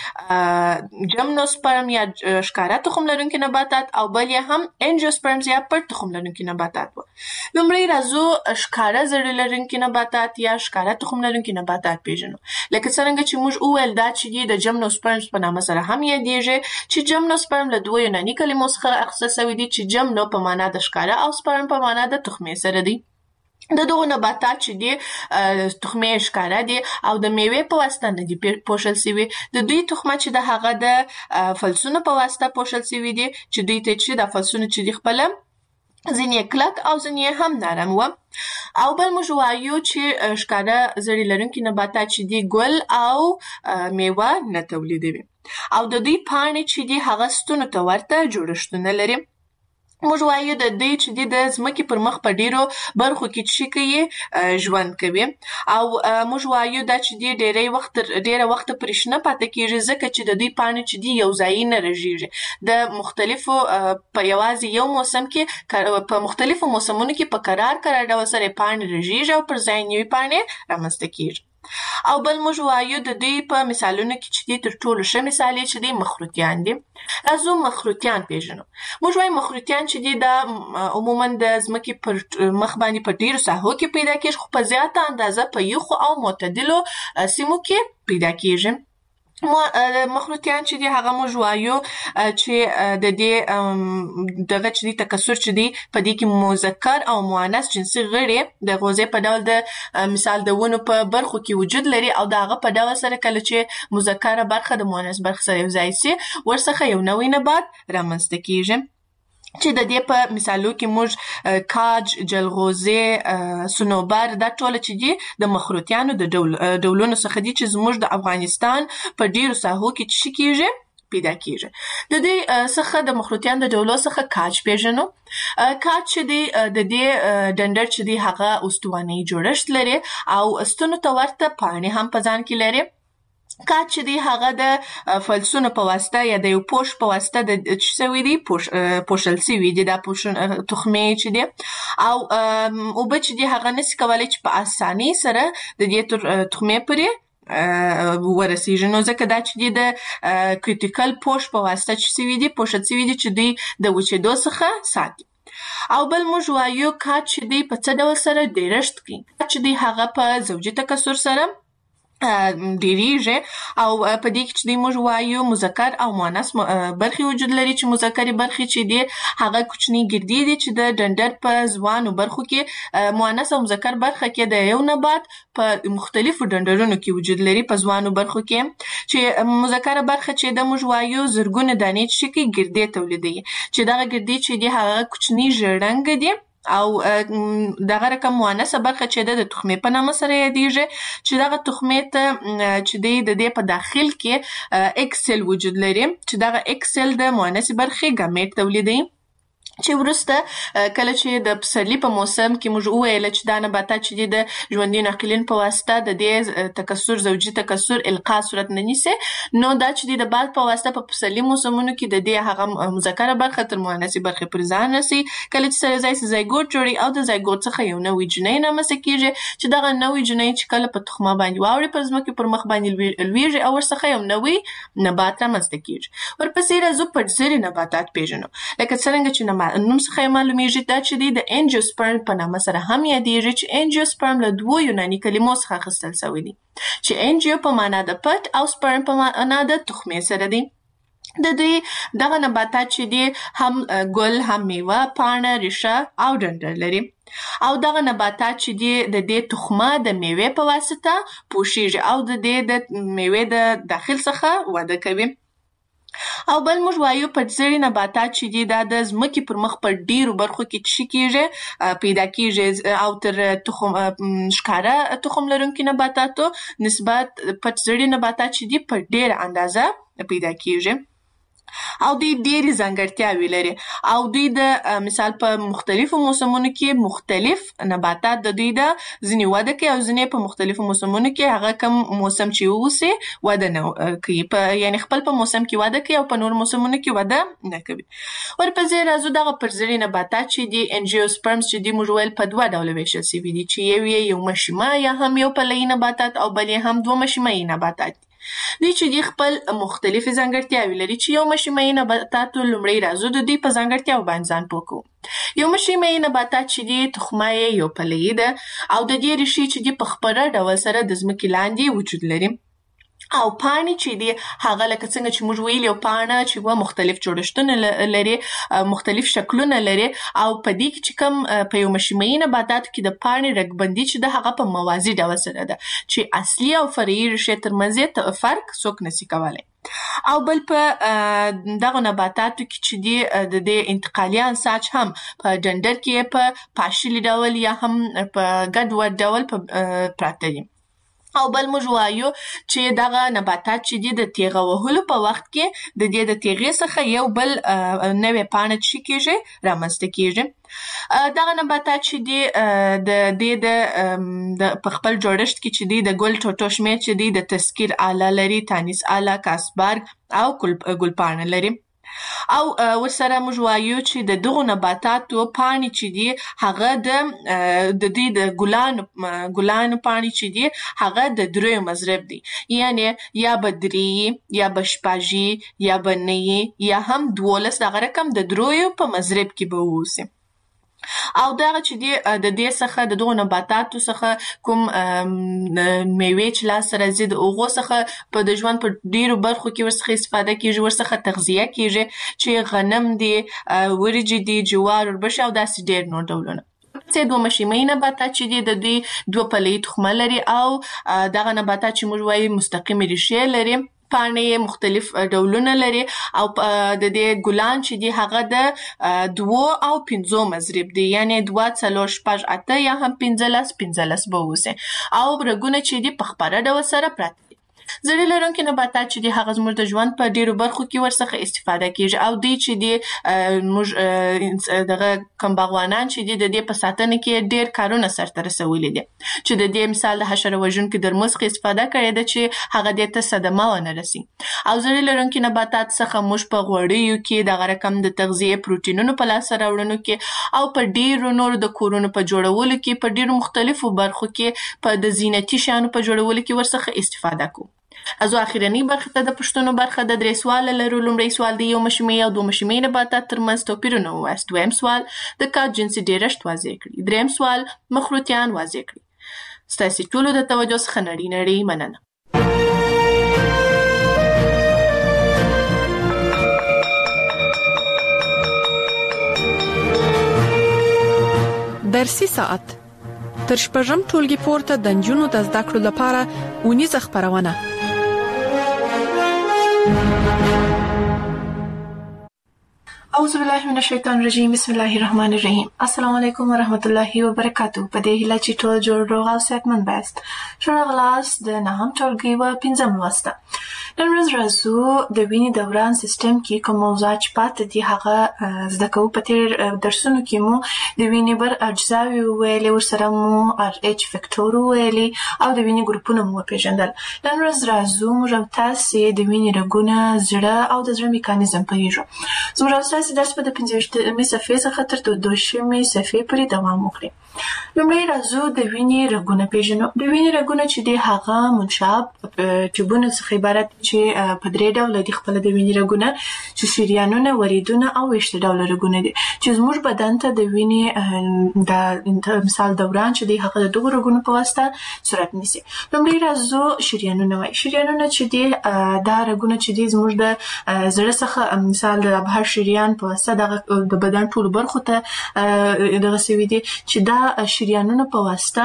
یو جمنوسپرم یا ښکاره تخم لرونکي نباتات او بل یې هم انجیوسپرمز یا پټ تخم لرونکي نباتات وو. لومړی راځو ښکاره زړي لرونکي نباتات یا ښکاره تخم لرونکي نباتات پیژنو. لکه څرنګه چې موږ وویل دا چې دي د جمنوسپرمز په نامه سره هم یادیږي چې جمنوسپرم له دوه یوناني کلمو څخه اخیستل سوی دي چې جمنو په معنا د ښکاره او سپرم په معنا د تخمې سره دی. د دغو نباتات چې دي تخمې ښکاره دي او د میوې په واسطه نه دي پوښل سوي. د دوی تخمه چې د هغه د فلسونو په واسطه پوښل سوي دي چې دوی ته چې د فلسونو چې دي خپله ځینې کلک او ځینې هم نرم و. او بل موږ وایو چې ښکاره زړې لرونکي نباتات چې دي ګل او میوه نه تولیدوي او د دوی پاڼې چې دي هغه ستونو ته ورته جوړښتونه لري. موږ وایو د دوی چې دي د ځمکې پر مخ په ډیرو برخو کې چې کوي ژوند کوي او موږ وایو دا چې دي ډیری وخت ډیره وخت پرې شنه پاتې کېږي ځکه چې د دوی پاڼې چې دي یو ځای نه رژېږي. د مختلفو په یوازې یو موسم کې په مختلفو موسمونو کې په قرار قرار ډول سره پاڼې رژېږي او پر ځای نوې پاڼې رامنځته کېږي. او بل موږ وایو د دوی په مثالونو کې چې دي تر ټولو ښه مثال یې چې دي مخروطیان دي. راځو مخروطیان پیژنو. موږ وایو مخروطیان چې دي دا عموما د ځمکې پر مخ باندې په ډیرو ساحو کې پیدا کېږي خو په زیاته اندازه په یخو او معتدلو سیمو کې پیدا کېږي. مخروطیان چې دي هغه موږ وایو چې د دې دغه چې دي تکثر چې دي په دې کې مذکر او مؤنث جنسي غړي د غوزې په ډول د مثال د ونو په برخو کې وجود لري او د هغه په ډول سره کله چې مذکره برخه د مؤنث برخه سره یو ځای سي ورڅخه یو نوی نبات رامنځته کېږي چې د دې په مثالو کې موږ کاج، جلغوزې، صنوبر دا ټول چې دي د مخروطیانو د ډول ډولونو څخه دي چې زموږ د افغانستان په ډیرو ساحو کې چې کېږي پیدا کېږي. د دې څخه د مخروطیانو د ډولو څخه کاج پیژنو. کاج چې دی د دې ډنډر چې دی هغه استواني جوړښت لري او ستونو ته ورته پاڼې هم په ځان کې لري. کاج چې دی هغه د فلسونو په واسطه یا د یو پوش په واسطه د چې سوي دي پوښل سوي دي دا تخمې چې دي او اوبه چې دي هغه نسي کولی چې په اسانۍ سره د دې تخمې پورې ورسیږي نو ځکه دا چې دي د کریټیکل پوش په واسطه چې سوي دي پوښل سوي دي چې دوی د وچېدو څخه ساتي. او بل موږ وایو کاج چې دی په څه ډول سره ډیرښت کوي. کاج چې دی هغه په زوجي تکثر سره ډیریږي او په دې کې چې دی موږ وایو مذکر او مؤنث برخې وجود لري چې مذکرې برخې چې دي هغه کوچني ګردې دي چې د ډنډر په ځوانو برخو کې مؤنث او مذکر برخه کې د یو نبات په مختلفو ډنډرونو کې وجود لري په ځوانو برخو کې چې مذکر برخه چې د موږ وایو زرګونه دانې چې کې ګردې تولیدوي چې دغه ګردې چې دي هغه کوچني ژړنګ دي او دغه رقم مؤنثه برخه چې د تخمې په نامه سره یادېږي چې دغه تخمې ته چې دی د دې په داخل کې اکسل وجود لري چې دغه اکسل د مؤنثې برخې ګامیټ تولیدوي چې وروسته کله چې د پسرلي په موسم کې موږ وویل چې دا نباتات چې دي د ژوندي ناقلین په واسطه د دې تکثر زوجي تکثر القا صورت نه نیسي نو دا چې دي د باد په واسطه په پسرلي موسمونو کې د دې هغه مذکره برخه تر مؤنثې برخې پر ځان رسي کله چې سره ځای زایګوټ جوړي او د زایګوټ څخه یو نوی جنۍ رامنځته کېږي چې دغه نوی جنۍ چې کله په تخمه باندې واوړي په ځمکې پر مخ باندې لویږي او ورڅخه یو نوی نبات رامنځته کېږي. ورپسې راځو پټزري نباتات پیژنو لکه څرنګه چې نوم څخه معلومیږي دا چې دی د انجیوسپرم په نامه سره هم یادېږي چې انجیوسپرم له دوو یوناني کلمو څخه اخیستل شوی دی چې انجیو په معنا د پټ او سپرم په معنا د تخمې سره دی. د دوی دغه نباتات چې دي هم ګل هم میوه پاڼه ریشه او ډنډر لري او دغه نباتات چې دي د دې تخمه د میوې په واسطه پوښیږي او د دې د میوې د داخل څخه وده کوي. او بل موږ وایو پټزري نباتات چې دي دا د ځمکې پر مخ په ډیرو برخو کې چې کېږي پیدا کېږي او تر تخم ښکاره تخم لرونکي نباتاتو نسبت پټزري نباتات چې دي په ډیره اندازه پیدا کېږي او دوی ډېرې ځانګړتیاوې لري او دوی د مثال په مختلفو موسمونو کې مختلف نباتات د دوی د ځینې وده کوي او ځینې په مختلفو موسمونو کې هغه کوم موسم چې ووسي وده نه کوي په یعنی خپل په موسم کې وده کوي او په نور موسمونو کې وده نه کوي. ورپسې راځو دغه پټزري نباتات چې دي انجیوسپرمز چې دي موږ ویل په دوه ډوله ویشل سوي دي چې یو یې یو مشیمه یا هم یو پلهیي نباتات او بل یې هم دوه مشیمهیي نباتات دي. دوی چې دي خپل مختلفې ځانګړتیاوې لري چې یو مشیمهیي نباتاتو لومړی راځو د دوی په ځانګړتیاو باندې ځان پوه کوو. یو مشیمهیي نباتات چې دي تخمه یې یو پلهیي ده او د دې ریښې چې دي په خپره ډول سره د ځمکې لاندې وجود لري او پاڼې چې دی هغه لکه څنګه چې موږ ویل یو پاڼه چې و مختلف جوړښتونه لري مختلف شکلونه لري او په دې کې چې کوم په یو مشیمیي نباتاتو کې د پاڼې رګبندي چې د هغه په موازي ډول سره ده چې اصلي او فرعي ریښې ترمنځ یې فرق څوک نشي کولی. او بل په دغه نباتاتو کې چې دی د دې انتقالي انساج هم په ډنډر کې په پاشلي ډول یا هم په ګډوډ ډول پراته دي. او بل موږ وایو چې دغه نباتات چې دي د تیغه وهلو په وخت کې د دې د تیغې څخه یو بل نوې پاڼه چې کېږي رامنځته کېږي. دغه نباتات چې دي د دې د په خپل جوړښت کې چې دي د ګل ټوټو شمېر چې دي د تذکیر آله لري، تانیس آله، کاسبارګ او ګلپاڼه لري. او ورسره موږ وایو چې د دغو نباتاتو پاڼې چې دي هغه د د دې د ګلانو ګلانو پاڼې چې دي هغه د دریو مضرب دي، یعنی یا به درې یا به شپږ یا به نهه یا هم دولس دغه رقم د دریو په مضرب کې به واوسي. او دغه چې دی د دې څخه د دغو نباتاتو څخه کوم میوې چې لاس راځي د هغو څخه په د ژوند په ډیرو برخو کې ورڅخه استفاده کیږي، ورڅخه تغذیه کیږي چې غنم دی، ورجې دي، جوار، وربشې او داسې ډیر نور ډولونه. چې دوه مشیمیي نباتات چې دي د دوی دوه پلې تخمه لري او دغه نباتات چې موږ وایو مستقیمې ریښې لري، پاڼې مختلف ډولونه لري او د دې ګلان چې دي هغه د دوه او پنځو مضرب دي، یعنی دوه څلور شپږ اته یا هم پنځلس پنځلس به اوسي. او رګونه چې دي په خپره ډول سره پراته دي. زړې لرونکي نباتات چې دي هغه زموږ د ژوند په ډیرو برخو کې ورڅخه استفاده کیږي او دوی چې دي موږ دغه کوم باغوانان چې دي د دې په ساتنه کې ډیر کارونه سرته رسولي دي، چې د دې مثال د حشره وژونکو درملو څخه استفاده کړې ده چې هغه دې ته صدمه ونه رسي. او زړې لرونکي نباتات څخه موږ په غوړیو کې دغه رقم د تغذیې پروټینونو په لاسته راوړنو کې او په ډیرو نورو د کورونو په جوړولو کې په ډیرو مختلفو برخو کې په د زینتي شیانو په جوړولو کې ورڅخه استفاده کوو. ازو اخیرنی برخه ته د پښتنو برخه د درې سوال لرو. لومړی سوال د یو مشیمیي او دوه مشیمیي نباتات ترمنځ توپیرونه ووایاست. دویم سوال د کاد جنسي ډیرښت واضح کړئ. دریم سوال مخروطیان واضح کړئ. ستاسو ټولو د توجه څخه نړۍ نړۍ مننه. درسي ساعت تر شپږم ټولګي پورته د نجونو د زده کړو لپاره اونیزه خپرونه. اعوذ بالله من الشیطان الرجیم بسم الله الرحمن الرحیم. السلام علیکم ورحمت الله وبرکاتہ. په دې هیله چې ټول جوړ روغ او صحتمند یاست. ښه راغلاست د نهم ټولګي و پنځم لوسته. نن ورځ راځو د وینې دوران سیستم کې کوم موضوعات چې پاتې دي هغه زده کوو. په تیر درسونو کې مو د وینې بر اجزاوې وویلې، ورسره مو ار ایچ فکټور وویلې او د وینې ګروپونه مو وپېژندل. نن ورځ راځو موږ او تاسې د وینې رګونه، زړه او د زړه میکانیزم پوهیږو. زموږ او تاسې درس به د پنځویشتمې صفحې څخه تر دوهشتمې صفحې پورې دوام وکړي. لومړی راځو د وینې رګونه پېژنو. د وینې رګونه چې دی هغه منشاب ټیوبونو څخه عبارت چې په درې ډوله دي خپله د وینې رګونه، چې شریانونه، وریدونه او ویشته ډوله رګونه دي چې زموږ بدن ته د وینې د مثال دوران چې دی هغه د دغو رګونو په واسطه صورت نیسي. لومړی راځو شریانونه وایي. شریانونه چې دی دا رګونه چې دی زموږ د زړه څخه مثال د ابهر شریان په واسطه دغه د بدن ټولو برخو ته دغه سوي دي چې دا شریانونه په واسطه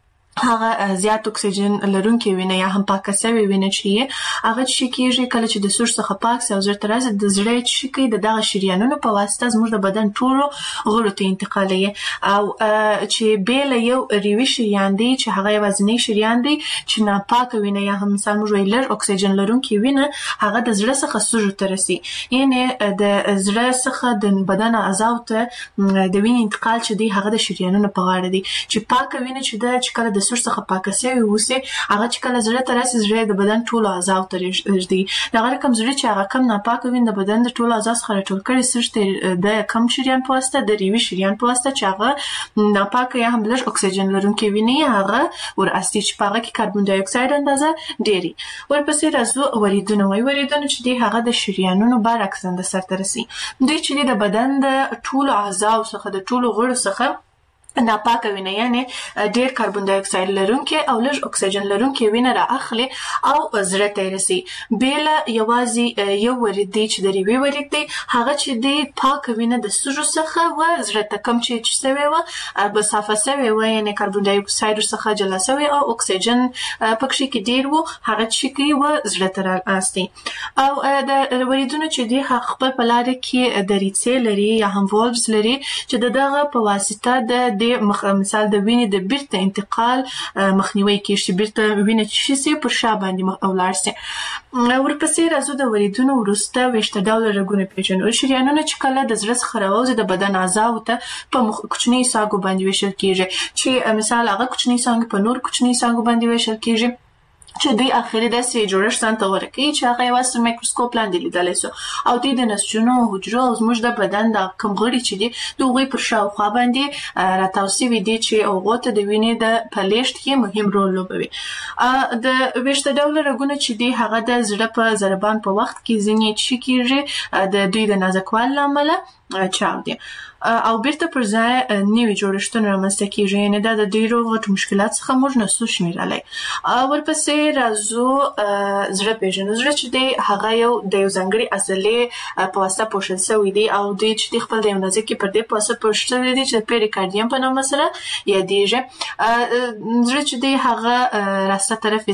هغه زیات اکسیجن لرونکي وینه یا هم پاکه سوې وینه چې هغه چې کېږي کله چې د سور څخه پاک سي او زړه ته راځي د زړه چې کوي د دغه شریانونو په واسطه زموږ د بدن ټولو غړو ته انتقالوي او چې بې له یو ریوي شریان دی چې هغه یوازینی شریان دی چې ناپاکه وینه یا هم مثال موږ وایو لږ اکسیجن لرونکي وینه هغه د زړه څخه سږو ته رسي. یعنې د زړه څخه د بدن اعضاو ته د وینې انتقال چې دی هغه د شریانونو په غاړه دی. چې پاکه وینه چې ده چې کله د سور څخه پاکه سوې اوسي هغه چې کله زړه ته راسي زړه د بدن ټولو اعضاو ته رږدي. دغه رقم زړه چې هغه کم ناپاکه وینه د بدن د ټولو اعضاو څخه راټول کړي سږ ته د کم شریان په واسطه د ریوي شریان په واسطه چې هغه ناپاکه یا هم لږ اکسیجن لرونکي وینې هغه وراسي چې په هغه کې کاربن ډای اکساید اندازه ډېري. ورپسې راځو وریدونه وایي. وریدونه چې دی هغه د شریانونو برعکس اندازه سرته رسي. دوی چې د بدن د ټولو اعضاو څخه د ټولو غړو څخه ناپاکه وینه یعنی ډیر کاربن ډای اکساید لرونکي او لږ اکسیجن لرونکي وینه را اخلي او زړه ته رسي. بیل یوازې یو ورید دی چې د ریوي ورید دی هغه چې دی پاکه وینه د سږو څخه و زړه ته کم چې سوي و به صافه سوي و یعنی کاربن ډای اکساید څخه جلا سوي او اکسیجن پکې کې ډیر وو هغه چې کی و زړه ته راستي. او د وریدونو چې دی خپل په لار کې د ریڅې لري یا هم والوز لري چې دغه په واسطه د مخ مثال د وینې د بیرته انتقال مخنیوي کوي چې بیرته وینې چې شي پر شا باندې ولاړ شي. ورپسې راځو د وریدونو وروسته ویشته ډوله رګونه پیژنو. شریانونه چې کله د زړه څخه راوځي د بدن اعضاو ته په کوچني ساګو باندې ویشل کیږي چې مثال هغه کوچني ساګ په نور کوچني ساګو باندې ویشل کیږي چې دوی اخري داسې جوړښت ځانته ورکوي چې هغه یوازې میکروسکوپ لاندې لیدلی سو او دوی د نسجونو حجرو او زموږ د بدن د کوم غړي چې دي د هغوی پر شاوخوا باندې راتاو سوي دي چې هغو ته د وینې د په لیږد کې مهم رول لوبوي. د ویشته ډوله رګونه چې دي هغه د زړه په ضربان په وخت کې ځینې څه کیږي د دوی د نازکوالي له امله چاودي او بیرته پر ځای نوي جوړښتونه رامنځته کیږي یعنی دا د ډیرو غټو مشکلات څخه موږ نسو شمیرلی. ورپسې راځو زړه پیژنو. زړه چې دی هغه یو د یو ځانګړي عضلې په واسطه پوښل شوی دی او دوی چې خپل د یو نازکې پردې په واسطه پوښل شوی دی چې د پیریکارډیم په نامه سره یادیږي. زړه چې دی هغه راسته طرف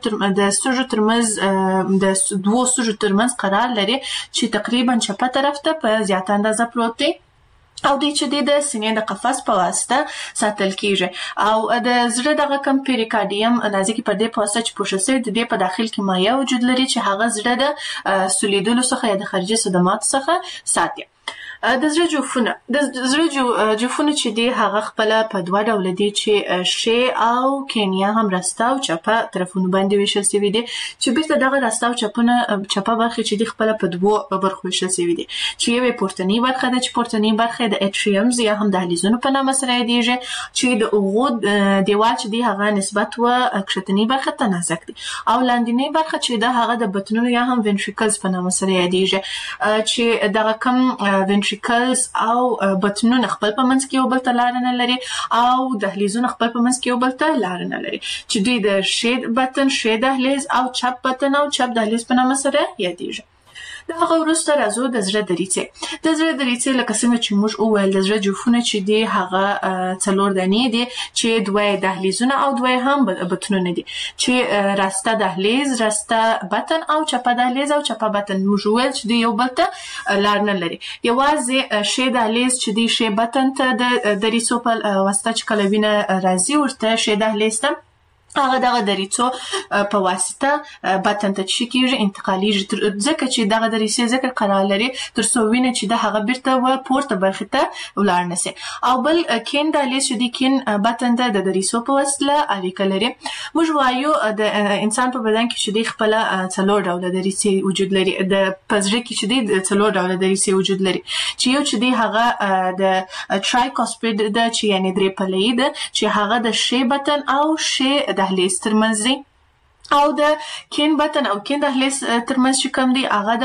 د سږو ترمنځ د دوو سږو ترمنځ قرار لري چې تقریبا چپه طرف ته په زیاته اندازه پروت دی او دوی چې د سینې د قفس په واسطه ساتل کیږي او د زړه دغه کم پیریکارډیم نازکې پردې په واسطه چې پوښل شوی د دې په داخل کې مایع وجود لري چې هغه زړه د سولیدلو څخه یا د خارجي صدماتو څخه ساتي. د زړه جوفونه د زړه جوفونه چې دی هغه خپل په دوه ډول دي چې شی او کینیا هم راسته او چپه طرفونو باندې ویشل شوی دي چې بیرته دغه راسته او چپونه چپه برخه چې دی خپل په دوه برخو ویشل شوی دي چې یو پورتنی برخه ده چې پورتنی برخه د اټریومز یا هم دهلیزونو په نامه سره یادیږي چې د اوغو دیوال چې دی هغه نسبت و کښتنی برخه ته نازک دي او لاندینی برخه چې ده هغه د بطنونو یا هم وینټریکلز په نامه سره یادیږي چې دغه کم وینټریکلز او بطنونه خپل په منځ کې یو بل ته لار نه لري او دهلیزونه خپل په منځ کې یو بل ته لار نه لري چې دوی د شید بطن شید دهلیز او چپ بطن او چپ دهلیز په نامه سره یادیږي. د هغه وروسته راځو د زړه دریڅې. د زړه دریڅې لکه څنګه چې موږ وویل د زړه جوفونه چې دي هغه څلور دانې دي چې دوه دهلیزونه او دوه هم بطنونه دي چې راسته دهلیز راسته بطن او چپه دهلیز او چپه بطن. موږ وویل چې دوی یو بل ته لار نه لري یوازې شی دهلیز چې دی شی بطن ته د دریڅو په واسطه چې کله وینه راځي ورته شی دهلیز ته هغه دغه دریڅو په واسطه بطن ته چې کیږي انتقالیږي ځکه چې دغه دریڅې ځکه قرار لري تر څو وینه چې د هغه بیرته و پورته برخه ته ولاړ نشي. او بل کین دهلیز چې دی کین بطن ته د دریڅو په واسطه اړیکه لري. موږ وایو د انسان په بدن کې چې دی خپل څلور ډوله دریڅې وجود لري د پزړه کې چې دی څلور ډوله دریڅې وجود لري چې یو چې دی هغه د ټرایکاسپید د چې یعنی درې پلې ده چې هغه د شی بطن او شی دهلیز ترمنځ دی او د کین بطن او کین دهلیز ترمنځ چې کوم دی هغه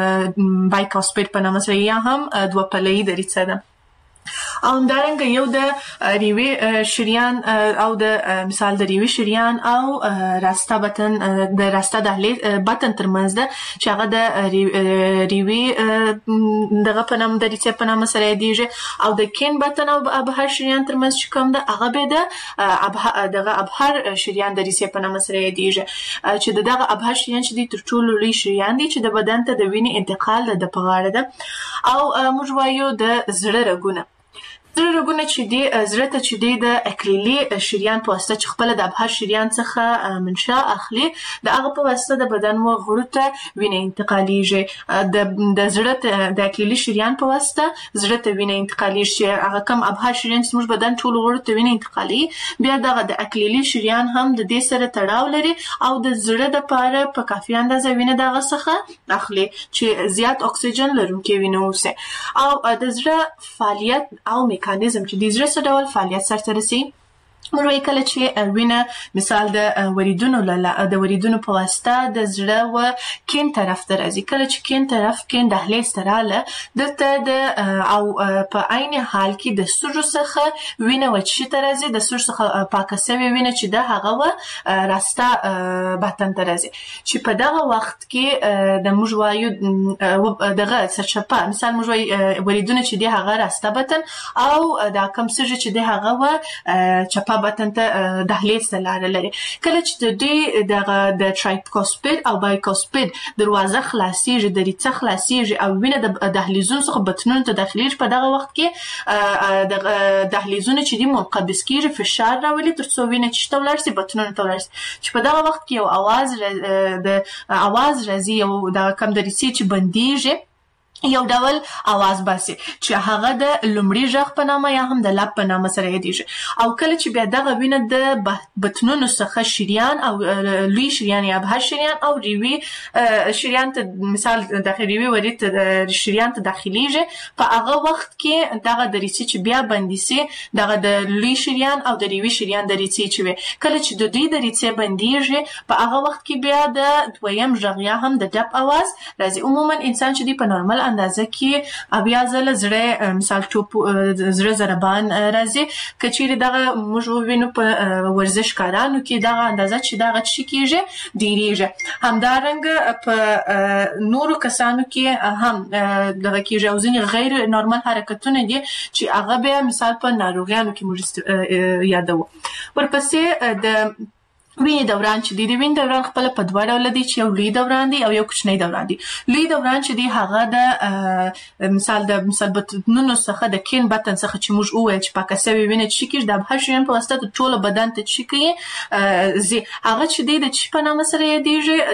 د بایکاسپید په نامه سره یا هم دوه پلې دریڅه ده. او همدارنګه یو د ریوي شریان او د مثال د ریوي شریان او راسته بطن د راسته دهلیز بطن ترمنځ ده چې هغه د ریوي دغه په نامه دریڅې په نامه سره یادیږي او د کین بطن او ابهار شریان ترمنځ چې کوم ده هغه به د دغه ابهار شریان دریڅې په نامه سره یادیږي چې دغه ابهار شریان چې دي تر ټولو لوی شریان دي چې د بدن ته د وینې انتقال د په غاړه ده. او موږ وایو د زړه رګونه. زړه رګونه چې دی زړه ته چې دی د اکلیلي شریان په واسطه چې خپل د ابهار شریان څخه منشأ اخلي د هغه په واسطه د بدن و غړو ته وینه انتقالیږي. د د زړه د اکلیلي شریان په واسطه زړه ته وینه انتقالیږي. هغه کم ابهار شریان چې موږ بدن ټول غړو ته وینه انتقالي بیا دغه د اکلیلي شریان هم د دې سره تړاو لري او د زړه د پاره په کافي اندازه وینه دغه څخه اخلي چې زیات اکسیجن لرونکي وینه اوسه. او د زړه فعالیت او میکانیزم چې د زړه څه ډول فعالیت سرته رسي موږ وایي کله چې وینه مثال د وریدونو د وریدونو په واسطه د زړه و کیڼ طرف ته راځي. کله چې کیڼ طرف کیڼ دهلیز ته راله دلته د او په عین حال کې د سږو څخه وینه وچې ته راځي، د سږو څخه پاکه سوې وینه چې ده هغه و راسته بطن ته راځي، چې په دغه وخت کې د موږ وایو دغه سرچپه مثال موږ وایو وریدونه چې دي هغه راسته بطن او دا کم سږي چې دي هغه و چپه بطن ته دهلیز ته لاره لري. کله چې د دې دغه د ټرایکوسپید او بایکوسپید دروازه خلاصیږي، دریڅه خلاصیږي او وینه د دهلیزونو څخه بطنونو ته داخليږي، په دغه وخت کې د دهلیزونو چې دي منقبض کیږي، فشار راولي ترڅو وینه چې ته ولاړ شي بطنونو ته ولاړ شي، چې په دغه وخت کې یو اواز د اواز راځي، یو د کم دریڅې چې بندیږي یو ډول आवाज باسي چې هغه د لومړي ژغ په نامه یا هم د لب په نامه سره یادېږي. او کله چې بیا دغه وینه د بطنونو څخه شریان او لوی شریان یا ابهر شریان او ریوي شریان ته مثال داخلي ورید شریان ته داخليږي، په هغه وخت کې دغه دریڅې چې بیا بندي سي دغه د لوی شریان او د ریوي شریان دریڅې چې وي، کله چې د دوی دریڅې بنديږي په هغه وخت کې بیا د دویم ژغ یا هم د ډب आवाज راځي. عموما انسان چې دی په نورمال اندازه کې بیا ځله زړه مثال ټوپ زړه ضربان راځي، کچېرې دغه موږ وینو په ورزش کارانو کې دغه اندازه چې دغه شي کېږي ډیریږي. همدارنګه په نورو کسانو کې هم دغه کېږي او ځینې غیر نورمال حرکتونه دي چې هغه بیا مثال په ناروغیانو کې موږ یادوو. ورپسې د وینې دوران چې دی د وینې دوران خپل په دوه ډوله دی، چې یو لوی دوران دی او یو کوچنی دوران دی. لوی دوران چې دی هغه د مثال د مثال بطنونو څخه د کیڼ بطن څخه چې موږ وویل چې پاکه سوې وینه چې کېږي د ابهر شریان په واسطه د ټوله بدن ته چې کوي زی هغه چې دی د چې په نامه سره یادېږي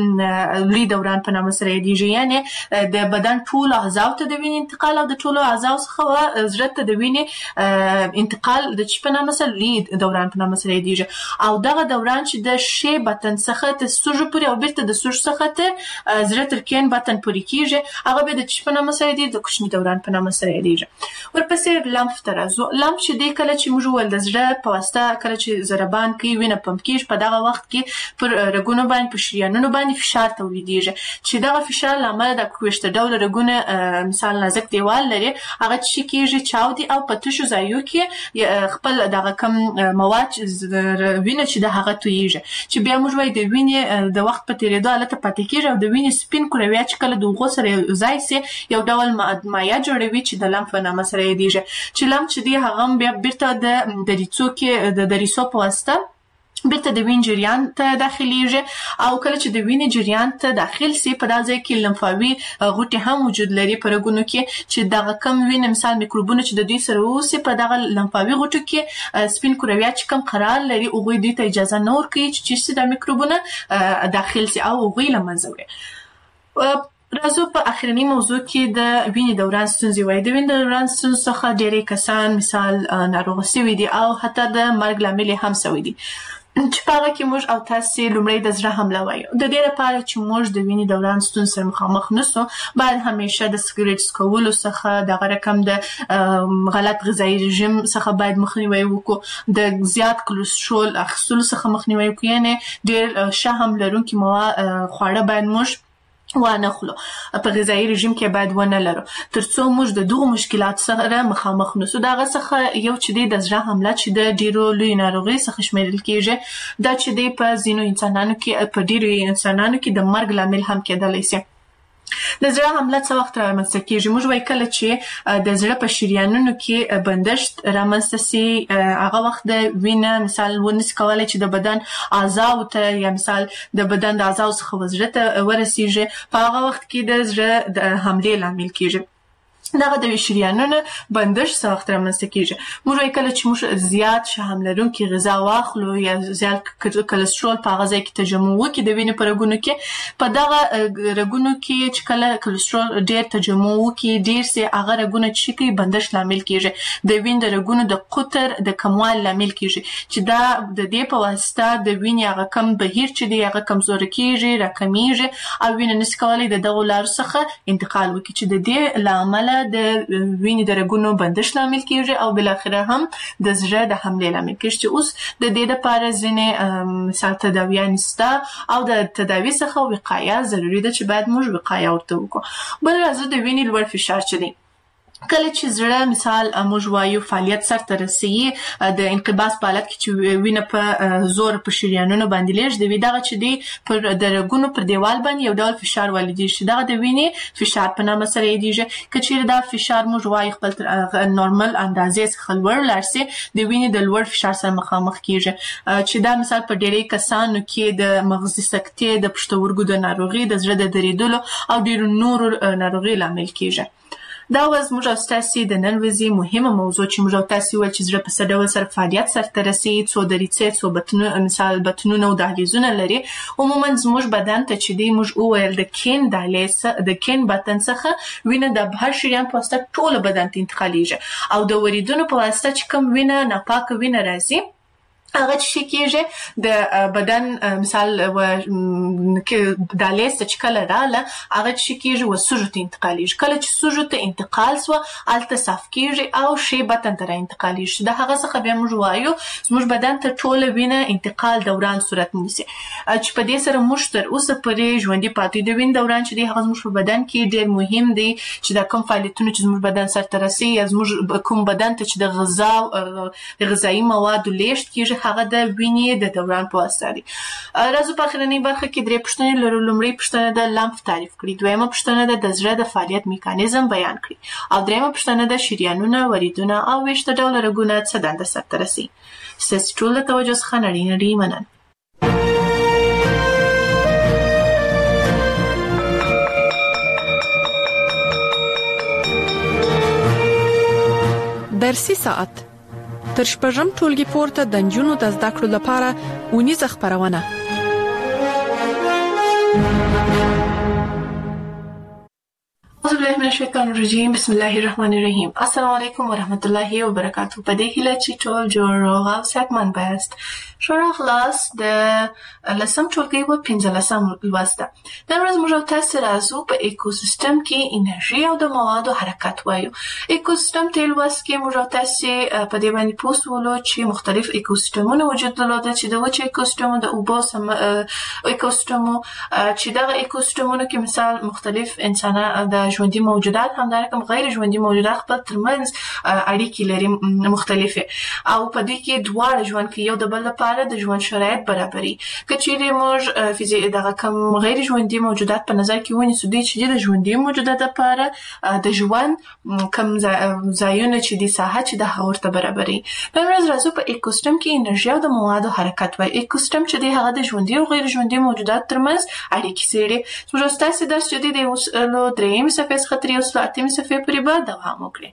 د لوی دوران په نامه سره یادېږي، یعنی د بدن ټولو اعضاو ته د وینې انتقال او د ټولو اعضاو څخه زړه ته د وینې انتقال د چې په نامه سره لوی دوران په نامه سره یادېږي. او دغه دوران چې د شی بطن څخه تر سږو پورې او بیرته د سږو څخه تر زړه تر کیڼ بطن پورې کېږي، هغه بیا د چې په نامه سره دی د کوچني دوران په نامه سره یادېږي. ورپسې لمف ته راځو. لمف چې دی کله چې موږ وویل د زړه په واسطه کله چې ضربان کوي وینه پمپ کېږي، په دغه وخت کې پر رګونو باندې په شریانونو باندې فشار تولیدېږي، چې دغه فشار له امله د کوښته ډوله رګونه مثال نازک دیوال لري، هغه چې کېږي چاودي او په تشو ځایو کې خپل دغه کم مواد وینه چې د هغه تویږي، چې بیا موږ وایو د وینې د وخت په تېرېدو حالت پاتې کېږي او د وینې سپین کرویات چې کله د هغو سره ځای سي یو ډول مایع جوړوي چې د لمف په نامه سره یادېږي، چې لمف چې دی هغه هم بیا بیرته د دریڅو کې د دریڅو په واسطه بیرته د وینې جریان ته داخليږي. او کله چې د وینې جریان ته داخل سي په دغه ځای کې لمفاوي غوټې هم وجود لري په رګونو کې، چې دغه کم وینې مثال میکروبونه چې د دوی سره اوسي په دغه لمفاوي غوټو کې سپین کرویات چې کم قرار لري هغوی دوی ته اجازه نه ورکوي چې د میکروبونه داخل سي او هغوی له منځه وړي. راځو په اخرنی موضوع کې د وینې دوران ستونزې وایي. د وینې دوران ستونزو څخه ډېری کسان مثال ناروغه سوي دي او حتی د مرګ لامل هم سوي دي، چې په هغه کې موږ او تاسې لومړی د زړه حمله وایو. د دې لپاره چې موږ د وینې دوران ستونزې سره مخامخ نسو، باید همیشه د سګرټ څکولو څخه دغه رقم د غلط غذایي رژیم څخه باید مخنیوی وکړو، د زیات کلسترول اخیستلو څخه مخنیوی وکړو، یعنې ډېر شحم لرونکي مواد خواړه باید موږ وانه خلو په غذایي رژیم کې باید ونه لرو ترڅو موږ د دغو مشکلات سره مخامخ نسو. دغه څخه یو چې دی د زړه حمله چې د ډیرو لوی ناروغۍ څخه شمیرل کېږي، دا چې دی په ځینو انسانانو کې په ډیرو انسانانو کې د مرګ لامل هم کېدلی شي. د زړه حمله څه وخت رامنځته کېږي؟ موږ وایو کله چې د زړه په شریانونو کې بندښت رامنځته سي، هغه وخت د وینه مثال ونسي کولی چې د بدن اعضاو ته یا مثال د بدن د اعضاو څخه زړه ته ورسیږي، په هغه وخت کې د زړه د حملې لامل کېږي. دغه د شریانونو بندښت څه وخت رامنځته کېږي؟ موږ وایو کله چې موږ زیات شحم لرونکي غذا واخلو یا زیات کلسترول په هغه ځای کې تجمع وکړي د وینې په رګونو کې، په دغه رګونو کې چې کله کلسترول ډېر تجمع وکړي ډېر سي، هغه رګونه چې کوي بندښت لامل کېږي، د وینې د رګونو د قطر د کموالي لامل کېږي، چې دا د دې په واسطه د وینې هغه کم بهیر چې دی هغه کمزوری کېږي، راکمیږي او وینه نسي کولی د دغو لارو څخه انتقال وکړي، چې د دې له امله د وینې د رګونو بندش لامل کیږي او بل اخره هم د زړه د حملې لامل کیږي چې اوس د دې لپاره ځینې مثال تداویان سته او د تداوی څخه وقایه ضروری ده چې باید موږ وقایه ورته وکړو. بل راځو د وینې لوړ فشار چې دی کله چې زړه مثال موږ وایو فعالیت سرته رسیږي د انقباض په حالت کې چې وینه په زور په شریانونو باندې لېږدوي دغه چې دی پر د رګونو پر دیوال باندې یو ډول فشار والیدېږي چې دغه د وینې فشار په نامه سره یادېږي. که چیرې دا فشار موږ وایو خپل تر نورمال اندازې څخه لوړ لاړ سي د وینې د لوړ فشار سره مخامخ کیږي چې دا مثال په ډېری کسانو کې د مغزي سکتې د پښتورګو د ناروغي د زړه د درېدلو او ډېرو نورو ناروغي لامل کیږي. دا و زموږ او ستاسې د نن ورځې مهمه موضوع چې موږ او تاسې وویل چې زړه په څه ډول سره فعالیت سرته رسوي څو دریڅې څو بطنونه مثال بطنونه او دهلیزونه لري. عموما زموږ بدن ته چې دی موږ وویل د کین دهلیز د کین بطن څخه وینه د هر شریان په واسطه ټول بدن ته انتقالیږي او د وریدونو په واسطه چې کوم وینه ناپاکه وینه راځي هغه چې کېږي د بدن مثال و دهلیز چې کله رااله هغه چې کېږي و سږو ته انتقالیږي. کله چې سږو ته انتقال سوه هلته صاف کېږي او شی بطن ته راانتقالیږي. د هغه څخه بیا موږ وایو زموږ بدن ته ټوله وینه انتقال دوران صورت نیسي چې په دې سره موږ تر اوسه پورې ژوندي پاتې د وینې دوران چې دی هغه زموږ په بدن کې ډېر مهم دی چې دا کوم فعالیتونه چې زموږ بدن سرته رسوي یا زموږ کوم بدن ته چې د غذا د غذایي موادو لیږد کېږي هغه د وینې د دوران په واسطه دي. راځو په اخرنۍ برخه کې درې پوښتنې لرو. لومړۍ پوښتنه د لمف تعریف کړي، دویمه پوښتنه د زړه د فعالیت میکانیزم بیان کړي او دریمه پوښتنه د شریانونه، وریدونه او ویښته ډوله رګونه څه دنده سرته رسوي. ستاسې ټول د توجه څخه نړۍ نړۍ مننه. درسي ساعت تر شپږم ټولګي پورته د نجونو د زده کړو لپاره اونیزه خپرونه. أعوذ بالله من الشیطان الرجیم. بسم الله الرحمن الرحیم. السلام علیکم ورحمت الله وبرکاته. په دې هیله چې ټول جوړ او صحتمند بایاست. شورا خلاص د لسم ټولګي و پنځلسم لوست ده. نن ورځ موږ تاسو راځو په ایکوسیستم کې انرژي او د موادو حرکت وایو. ایکوسیستم ته لوست کې موږ تاسو په دې باندې پوښتولو چې مختلف ایکوسیستمونه وجود لري چې د وچ ایکوسیستم د اوبو سم ایکوسیستم چې دغه ایکوسیستمونو کې مثال مختلف انسانان د ژوندي موجودات همدارنګه غیر ژوندي موجودات خپل ترمنځ اړیکې لري مختلفه او په دې کې دواړه ژوند کې یو د بل لپاره د ژوند شرایط برابري. کچېرې موږ فزیک دغه کوم غیر ژوندي موجودات په نظر کې ونیسو دي چې د ژوندي موجودات لپاره د ژوند کوم ځایونه چې د ساحه چې د هورته برابري. نن ورځ راځو په ایکوسیستم کې انرژي او د موادو حرکت وایي. ایکوسیستم چې د هغه د ژوندي او غیر ژوندي موجودات ترمنځ اړیکې څېړي. موږ تاسو درس چې د اوسلو درېیم صفحې څخه تر یو سل اتمې صفحې پورې به دوام وکړي.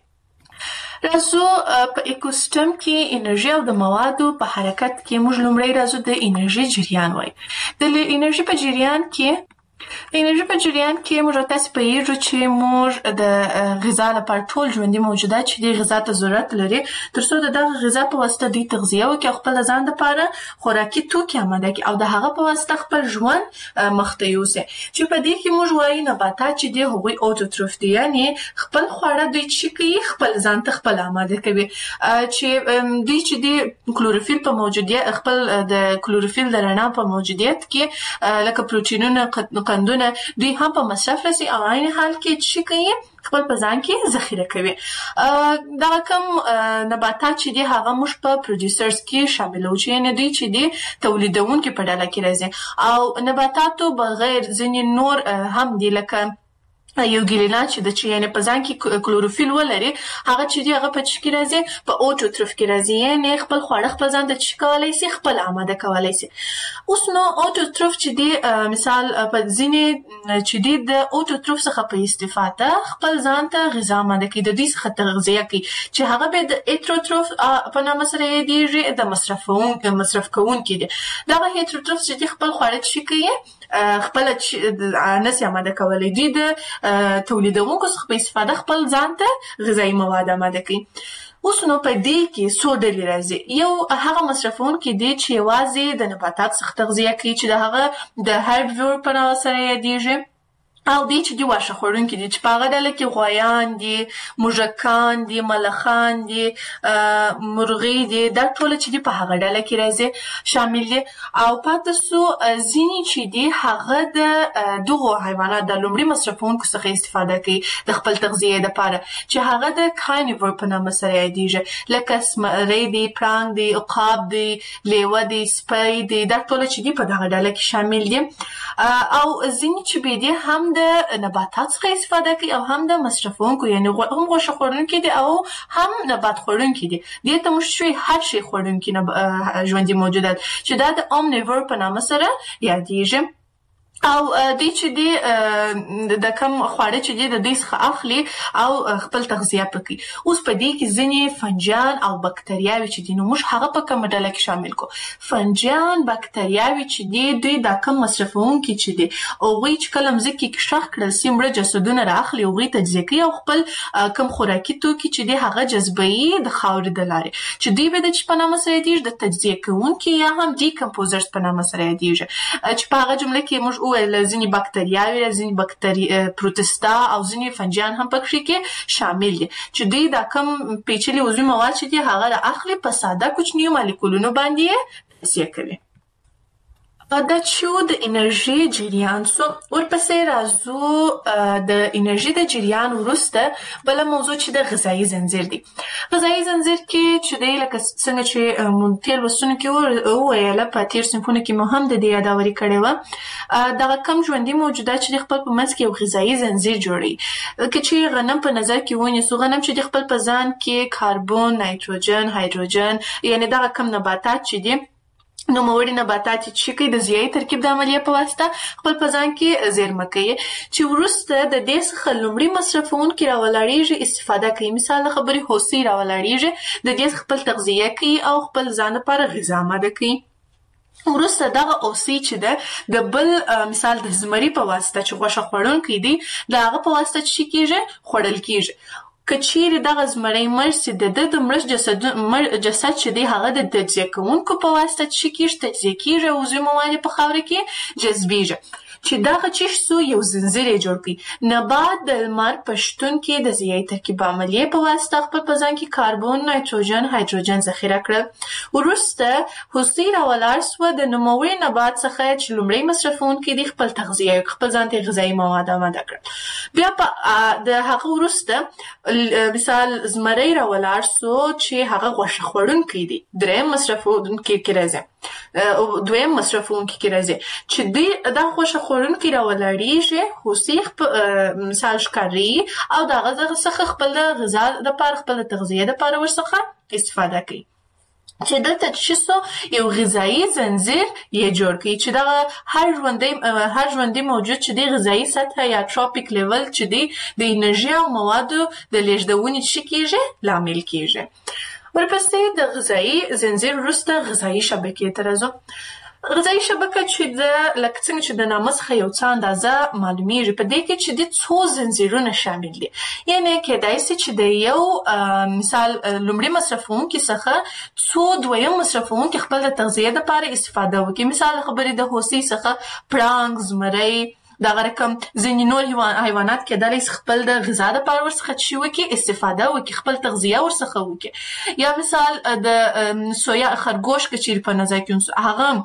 راځو په ایکوسیستم کې انرژي او د موادو په حرکت کې موږ لومړی راځو د انرژي جریان وایي. د انرژي په جریان کې انرژي په جریان کې موږ تاسو په یوه چې موږ د غذا لپاره ټول ژوندي موجودات چې د غذا ته ضرورت لري ترڅو د دغه غذا په واسطه د تغذیه او کې خپل ځان لپاره خوراکي توکي آماده کړي او د هغه په واسطه خپل ژوند مخته یوسي. چې په دې کې موږ وایو نباتات چې دی هغوی اوټوټروف دي یعنی خپل خواړه دوی چې کوي خپل ځان ته خپل آماده کوي چې دوی چې دی کلوروفیل په موجودیت خپل د کلوروفیل د رڼا په موجودیت کې لکه پروتینونه قندونه دوی هم په مصرف رسي او عین حال کې چې کوي خپل په ځان کې ذخیره کوي. دا کوم نباتات چې دي هغه موږ په پروډوسرز کې شاملو چې نه دي چې دي تولیدونکو په ډله کې راځي او نباتاتو بغیر ځینې نور هم دي لکه یو ګیلینا چې د چې یعنی په ځان کې کلوروفیل ولري هغه چې دی هغه په چکی راځي په اوټوټروف کې راځي یعنی خپل خواړه خپل ځان ته چکولای شي خپل آماده کولای شي. اوس نو اوټوټروف چې دی مثال په ځینې چې دی د اوټوټروف څخه په استفاده خپل ځان ته غذا آماده کوي د دې څخه تغذیه کوي چې هغه به د هیټروټروف په نامه سره یادېږي د مصرفون مصرف کوونکي دی. دا هیټروټروف چې خپل خواړه چکی خپل نس آماده کولای دي د تولیدونکو څخه په استفاده خپل ځان ته غذایي مواد آماده کوي. اوس نو په دې کې څو ډلې راځي. یو هغه مصرفونکي دي چې یوازې د نباتات څخه تغذیه کوي چې د هغه د هربیور په نامه سره یادېږي او دی چې دی واښه خوړونکي دي چې په هغه ډله کې غوایان دي، موږکان دي، ملخان دي، مرغۍ دي، دا ټوله چې دي په هغه ډله کې راځي شامل دي. او پاتې سو ځینې چې دي هغه د دغو حیوانات د لومړي مصرفونکو څخه استفاده کوي د خپل تغذیې دپاره چې هغه د کارنیور په نامه سره یادېږي، لکه زمری دی، پړانګ دی، عقاب دی، لیوه دی، سپی دی، دا ټوله چې دي په دغه ډله کې شامل دي. او ځینې چې به دي هم د نباتات څخه استفاده کوي او هم د مصرفونکو، یعنی هم غوښه خوړونکي دي او هم نبات خوړونکي دي. دې ته موږ شوي هر شي خوړونکي ژوندي موجودات چې دا د اومنیور په نامه سره یادېږي. او دوی چې دي د کم خواړه چې دي د دوی څخه اخلي او خپل تغذیه پکوي. اوس په دې کې ځینې فنجان او بکتریاوې چې دي نو موږ هغه په کومه ډله کې شامل کو. فنجان، بکتریاوې چې دي دوی دا کم مصرفونکي چې دي هغوی چې کله مځکې کې ښخ کړل سي مړه جسدونه رااخلي، هغوی تجزیه کوي او خپل کم خوراکي توکي چې دي هغه جذبوي د خاورې د لارې چې دوی به د چې په نامه سره یادېږي د تجزیه کوونکي یا هم ډیکمپوزرز په نامه سره یادېږي چې په هغه جمله کې موږ وویل ځینې بکتریاوې، ځینې بکتری پروتستا او ځینې فنجان هم پکې کې شامل دي چې دوی دا کم پیچلي عضوي مواد چې دي هغه د اخلي په ساده کوچنیو مالیکولونو باندې یې تجزیه کوي. دا چې د انرژي جریان سو ورپسې راځو د انرژي د جریان وروسته بله موضوع چې د غذایي زنځیر دی. غذایي زنځیر کې چې دی لکه څنګه چې مونږ تېر لوستونو کې وویله په تېر صنفونو کې مو هم د دې یاداوري کړې وه دغه کم ژوندي موجودات چې د خپل په منځ کې یو غذایي زنځیر جوړوي. که چې غنم په نظر کې ونیسو، غنم چې د خپل په ځان کې کاربن، نایتروجن، هایدروجن یعنی دغه کم نباتات چې دي نوموړي نباتات چې کوي د ضیایي ترکیب د عملیې په واسطه خپل په ځان کې زیرمه کوي چې وروسته د دې څخه لومړي مصرفونکي راولاړېږي، استفاده کوي. مثال د خبرې هوسۍ راولاړېږي، د دې څخه خپل تغذیه کوي او خپل ځان لپاره غذا آماده کوي. وروسته دغه هوسۍ چې ده د بل مثال د زمري په واسطه چې غوښه خوړونکی دی د هغه په واسطه چې کېږي خوړل کېږي. که چیرې دغه زمری مړ سي د ده د مړه جسد جسد چې دی هغه د تجزیه کوونکو په واسطه چې کېږي تجزیه کېږي او عضوي مواد په خاوره کې جذبېږي چې دغه چې سو یو زنځیر یې جوړ کړي. نبات د لمر په شتون کې د ضیایي ترکیب عملیې په واسطه خپل په ځان کې کاربن، نایتروجن، هایدروجن ذخیره کړل. وروسته هوسۍ راولاړ سوه د نوموړي نبات څخه چې لومړی مصرفونکي دي خپل تغذیه خپل ځان ته غذایي مواد آماده کړل. بیا په د هغه وروسته مثال زمری راولاړ سو چې هغه غوښه خوړونکی دی، دریم مصرفونکي کې راځي دویم مصرفونکي کې راځي چې دی دا غوښه خوړونکي راولاړېږي، هوسۍ مثال ښکاري او د هغه څخه خپل د غذا دپاره خپل د تغذیې دپاره ورڅخه استفاده کوي چې دلته چې څه یو غذایي زنځیر یې جوړ کړي چې دغه هر ژوندی هر ژوندي موجود چې دی غذایي سطحه یا ټراپیک لیول چې دی د انرژي او موادو د لیږدونې چې کېږي لامل کېږي. ورپسې د غذایي زنځیر وروسته غذایي شبکې ته راځو. غذایي شبکه چې د لکه څنګه چې د نامه څخه یو څه اندازه معلومیږي په دې کې چې د څو زنځیرونه شامل دي. یعنی کېدای سي چې د یو مثال لومړي مصرفونکي څخه څو دویم مصرفونکي خپل د تغذیې دپاره استفاده وکړي. مثال خبرې د هوسۍ څخه پړانګ، زمری، دغه رقم ځینې نور حیوانات کېدلی سي خپل د غذا دپاره ورڅخه څه وکړي استفاده وکړي، خپل تغذیه ورڅخه وکړي. یا مثال د سویا خرګوش که چیرې په نظر کې ونیسو هغه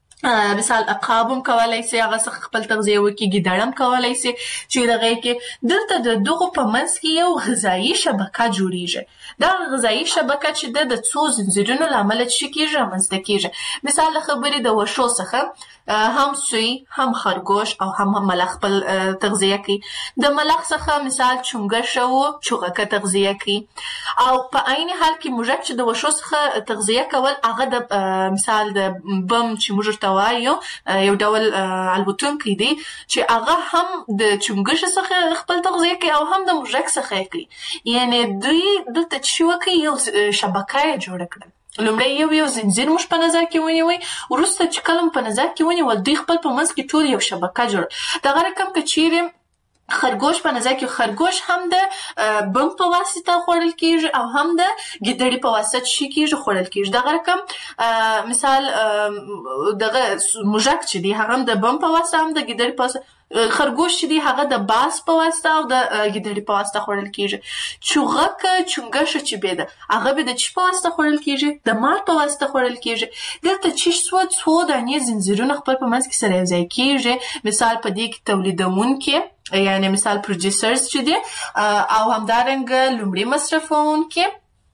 مثال عقاب هم کولی سي هغه څخه خپل تغذیه وکړي، ګیدړ هم کولی سي چې دغه کې دلته د دغو په منځ کې یو غذایي شبکه جوړیږي. دا غذایي شبکه چې ده د څو زنځیرونو له امله څه کېږي رامنځته کېږي. مثال د خبرې د وښو څخه هم سوی، هم خرګوش او هم ملخ خپل تغذیه کوي. د ملخ څخه مثال چونګښه و چوغکه تغذیه کوي. او په عین حال کې موږک چې د وښو څخه تغذیه کول هغه د مثال د بم چې موږ ورته وایو یو ډول الوتونکی دی چې هغه هم د چونګښې څخه خپل تغذیه کوي او هم د موږک څخه یې کوي. یعنې دوی دلته چې وکړي یو شبکه یې جوړه کړل. لومړی یو یو زنځیر موږ په نظر کې ونیوئ، وروسته چې کله په نظر کې ونیول دوی خپل په منځ کې ټول یو شبکه جوړ. دغه رقم که چیرې خرګوش په نظر کې خرګوش هم د بم په واسطه خوړل کېږي او هم د ګیدړې په واسطه چې کېږي خوړل کېږي. دغه رقم مثال دغه موږک چې دی هغه هم د بم په واسطه هم د ګیدړې په واسطه خرګوش چې دی هغه د باز په واسطه او د ګیدړې په واسطه خوړل کیږي. چوغک چونګشه چې به ده هغه به د چی په واسطه خوړل کیږي؟ د مار په واسطه خوړل کیږي. دلته چې څو څو دانې زنجیرونه خپل په منځ کې سره یو ځای کیږي. مثال په دې کې تولیدونکي یعنی مثال پروډوسرز چې دي او همدارنګه لومړی مصرفونکي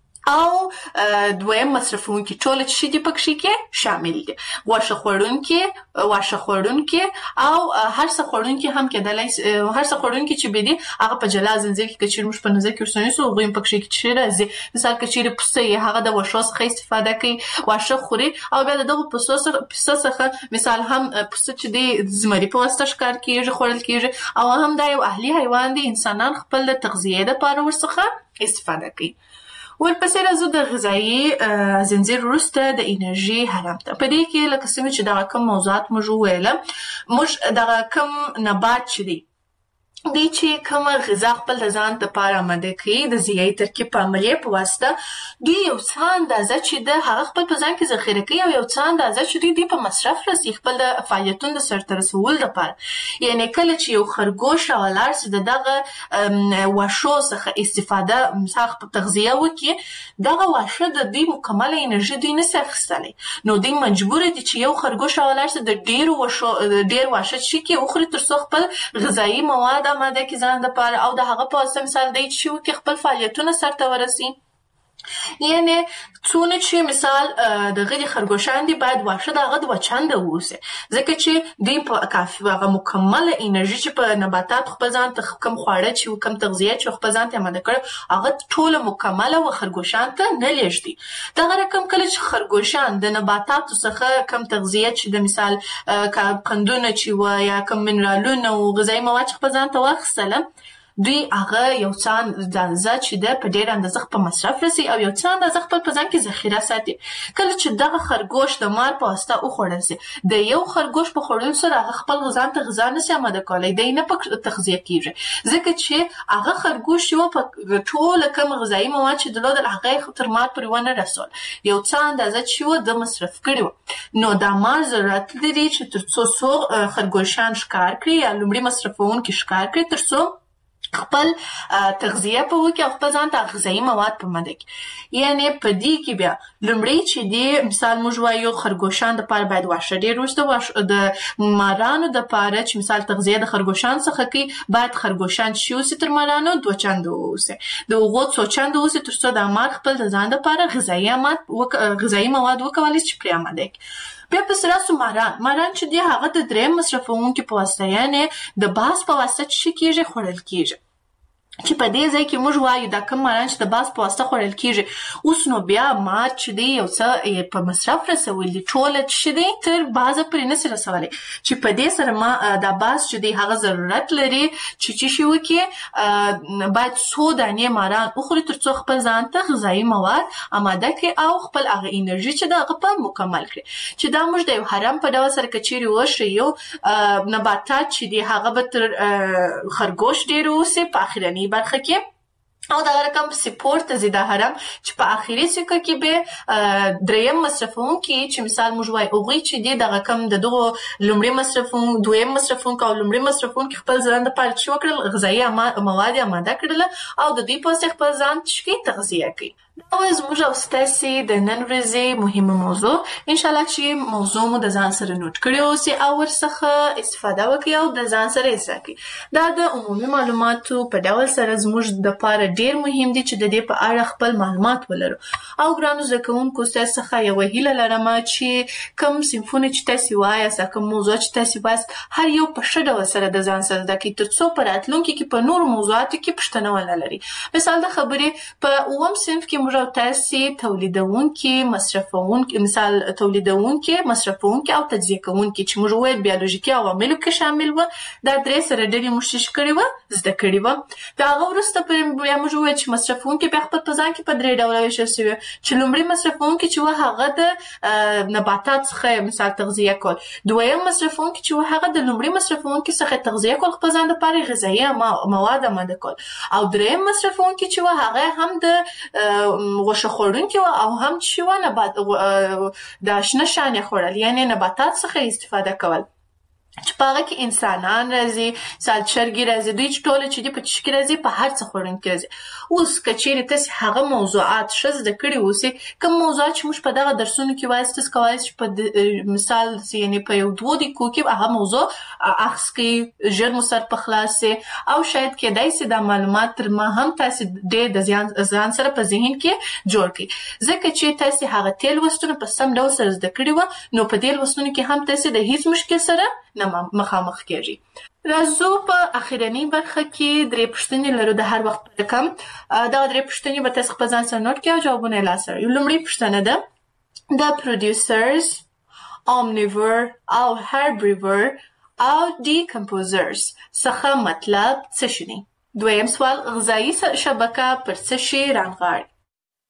او دویم مصرفونکي ټول چې دي پکې کې شامل دي. واښه خوړونکي واښه خوړونکي او هر څه خوړونکي هم کېدلای هر څه خوړونکي چې به دي هغه په جلا زنځیر کې کچیر مش په نظر کې ورسونی سو غویم پکې کې چې راځي. مثال کچیر پسه هغه د واښو څخه استفاده کوي واښه خوري او بیا دغه پسه پسه څخه مثال هم پسه چې دي زمري په واسطه ښکار کیږي خوړل کیږي او هم دا یو اهلي حیوان دي. انسانان خپل تغذیه لپاره ورڅخه استفاده کوي. ورپسې راځو د غذایی زنجیر وروسته د انرژي هرم ته. په دې کې لکه څنګه چې دغه کوم موضوعات موږ وویل موږ دغه کوم نبات چې دی دی چې کوم غذا خپل د ځان لپاره آماده کوي د غذایي ترکیب په عملیه په واسطه دوی یو څه اندازه چې د هغه خپل په ځان کې ذخیره کوي او یو څه اندازه چې دوی په مصرف رسي خپل د فعالیتونو د سرته رسولو لپاره. یعنی کله چې یو خرګوش او لار چې دغه واښو څخه استفاده مثال په تغذیه وکړي دغه واښه د دې مکمله انرژي دوی نشي اخیستلی نو دوی مجبور دي چې یو خرګوش او لار چې د ډیرو واښو ډیر واښه چې کې اخري تر څو خپل غذایی مواد آماده کی ځان لپاره او د هغه په واسطه مثال دی چې کې خپل فعالیتونه سرته ورسي. یعنی څونه چې مثال د غړي خرګوشان دي باید واښه دغه د وچانده ووسي ځکه چې دوی په کافي هغه مکمله انرژي چې په نباتات خپل ځان ته کم خواړه چې کم تغذیه چې خپل ځان ته آماده کړي هغه ټوله مکمله و خرګوشان ته نه لېږدي. دغه رقم کله چې خرګوشان د نباتاتو څخه کم تغذیه چې د مثال قندونه چې و یا کم منرالونه او غذایی مواد خپل ځان ته واخیستل دوی هغه یو څه اندازه چې د په ډېر اندازه په مصرف رسي او یو څه اندازه خپل په ځان کې ذخیره ساتي. کله چې دغه خرګوش د مار په واسطه وخوړل شي د یو خرګوش په خوړلو سره هغه خپل غذا ته غذا نشي آماده کولی دی نه په تغذیه کیږي ځکه چې هغه خرګوش یو په ټوله کم غذایی مواد چې درلودل هغه تر مار پورې ونه رسول یو څه اندازه چې و د مصرف کړي نو دا مار ضرورت لري چې تر څو څو خرګوشان ښکار کړي یا لومړي مصرفونکي ښکار کړي تر څو خپل تغذیه په وکي او خپل ځان ته غذایی مواد په مده کې. یعنی په دې کې بیا لومړی چې دی مثال موږ وایو خرګوشان د پاره باید واښه ډیر وشته د مارانو د پاره چې مثال تغذیه د خرګوشان څخه کوي باید خرګوشان شي او تر مارانو دوه چنده اوسه د وګو څو چنده اوسه تر څو د مار خپل د ځان لپاره غذایی مواد غذایی مواد وکولای شي پرې آماده کړي. بیا په سره سو ماران ماران چې دی هغه د دریم مصرفونکي په واسطه یعنی د باز په واسطه چې کیږي خوړل کیږي چې په دې ځای کې موږ وایو دا کوم ماران چې د باز په واسطه خوړل کیږي اوس نو بیا مار چې دی یو څه په مصرف رسول دي ټول چې دی تر باز پرې نه رسولي چې په دې سره ما د باز چې دی هغه ضرورت لري چې چې شي وکي باید څو دانې ماران اخري تر څو خپل ځان ته غذایی مواد آماده کړي او خپل هغه انرژي چې دغه په مکمل کړي چې دا موږ د یو حرم په ډول سره کچيري وشي یو نباتات چې دی هغه به تر خرګوش ډیر اوسه په اخرنی برخه کې او دا رقم سپورت زیاده حرم چې په اخیری سکه کې به دریم مصرفون کې چې مثال موږ وای اوغي چې دی د رقم د دغه لومړي مصرفون دویم مصرفون او لومړي مصرفون کې خپل ځان د پاره چې وکړل غذایی مواد آماده کړل او د دې په څیر خپل ځان چې تغذیه کوي. دا زموږ او ستاسو د نن ورځې مهمه موضوع ان شاء الله چې موضوع مو د ځان سره نوٹ کړئ او سي او ورڅخه استفاده وکړئ او د ځان سره یې ساتئ. دا د عمومي معلوماتو په ډول سره زموږ د پاره ډیر مهم دي چې د دې په اړه خپل معلومات ولرو او ګرانو زده کوونکو څخه یو هیله لرم چې کوم صنفونه چې تاسو وایاست کوم موضوع چې تاسو وایاست هر یو په ښه ډول سره د ځان سره د کې تر څو په راتلونکي کې په نور موضوعاتو کې پښتنه ولري. مثال د خبرې په اووم صنف کې موږ تاسو تولیدونکي مصرفونکي مثال تولیدونکي مصرفونکي او تجزیه کوونکي چې موږ وایو بیولوژیکي عواملو کې شامل و دا درې سره ډېر مشترک کړي و زده کړي و. دا غوړسته په بیا موږ وایو چې مصرفونکي په خپل ځان کې په درې ډول ویشل شوی چې لومړی مصرفونکي چې هغه د نباتات څخه مثال تغذیه کول دویم مصرفونکي چې هغه د لومړی مصرفونکي څخه تغذیه کول خپل ځان لپاره غذایی مواد آماده کول او دریم مصرفونکي چې هغه هم د غوښه خوړونکي او هم چې و نبات د شنه شانې خوړل یعنی نباتات څخه استفاده کول چې په هغه کې انسانان راځي، سالچرګي راځي، دوی چې ټوله چې دي په چشکې راځي، په هر څه خوړونکي راځي. اوس که چیرې تاسې هغه موضوعات ښه زده کړي اوسئ، کوم موضوعات چې موږ په دغه درسونو کې وایو، تاسو کولی شئ په مثال یعنې په یو دوو دقیقو کې هغه موضوع اخذ کړئ، ژر مو سر په خلاص شي، او شاید کېدای شي دا معلومات تر ما هم تاسې ډېر د ځان ځان سره په ذهن کې جوړ کړئ. ځکه چې تاسې هغه تېر لوستونه په سم ډول سره زده کړي وه، نو په دې لوستونو کې هم تاسې د هیڅ مشکل سره نه مخامخ کېږي. راځو په اخرنۍ برخه کې درې پوښتنې لرو د هر وخت په رقم. دغه درې پوښتنې به تاسو خپل ځان سره نوټ کړئ او جوابونه یې لاسته راوړئ. لومړۍ پوښتنه ده د producers، omnivore او herbivore او decomposers څخه مطلب څه شي دی؟ دویم سوال غذایي شبکه پر څه شي رانغاړي؟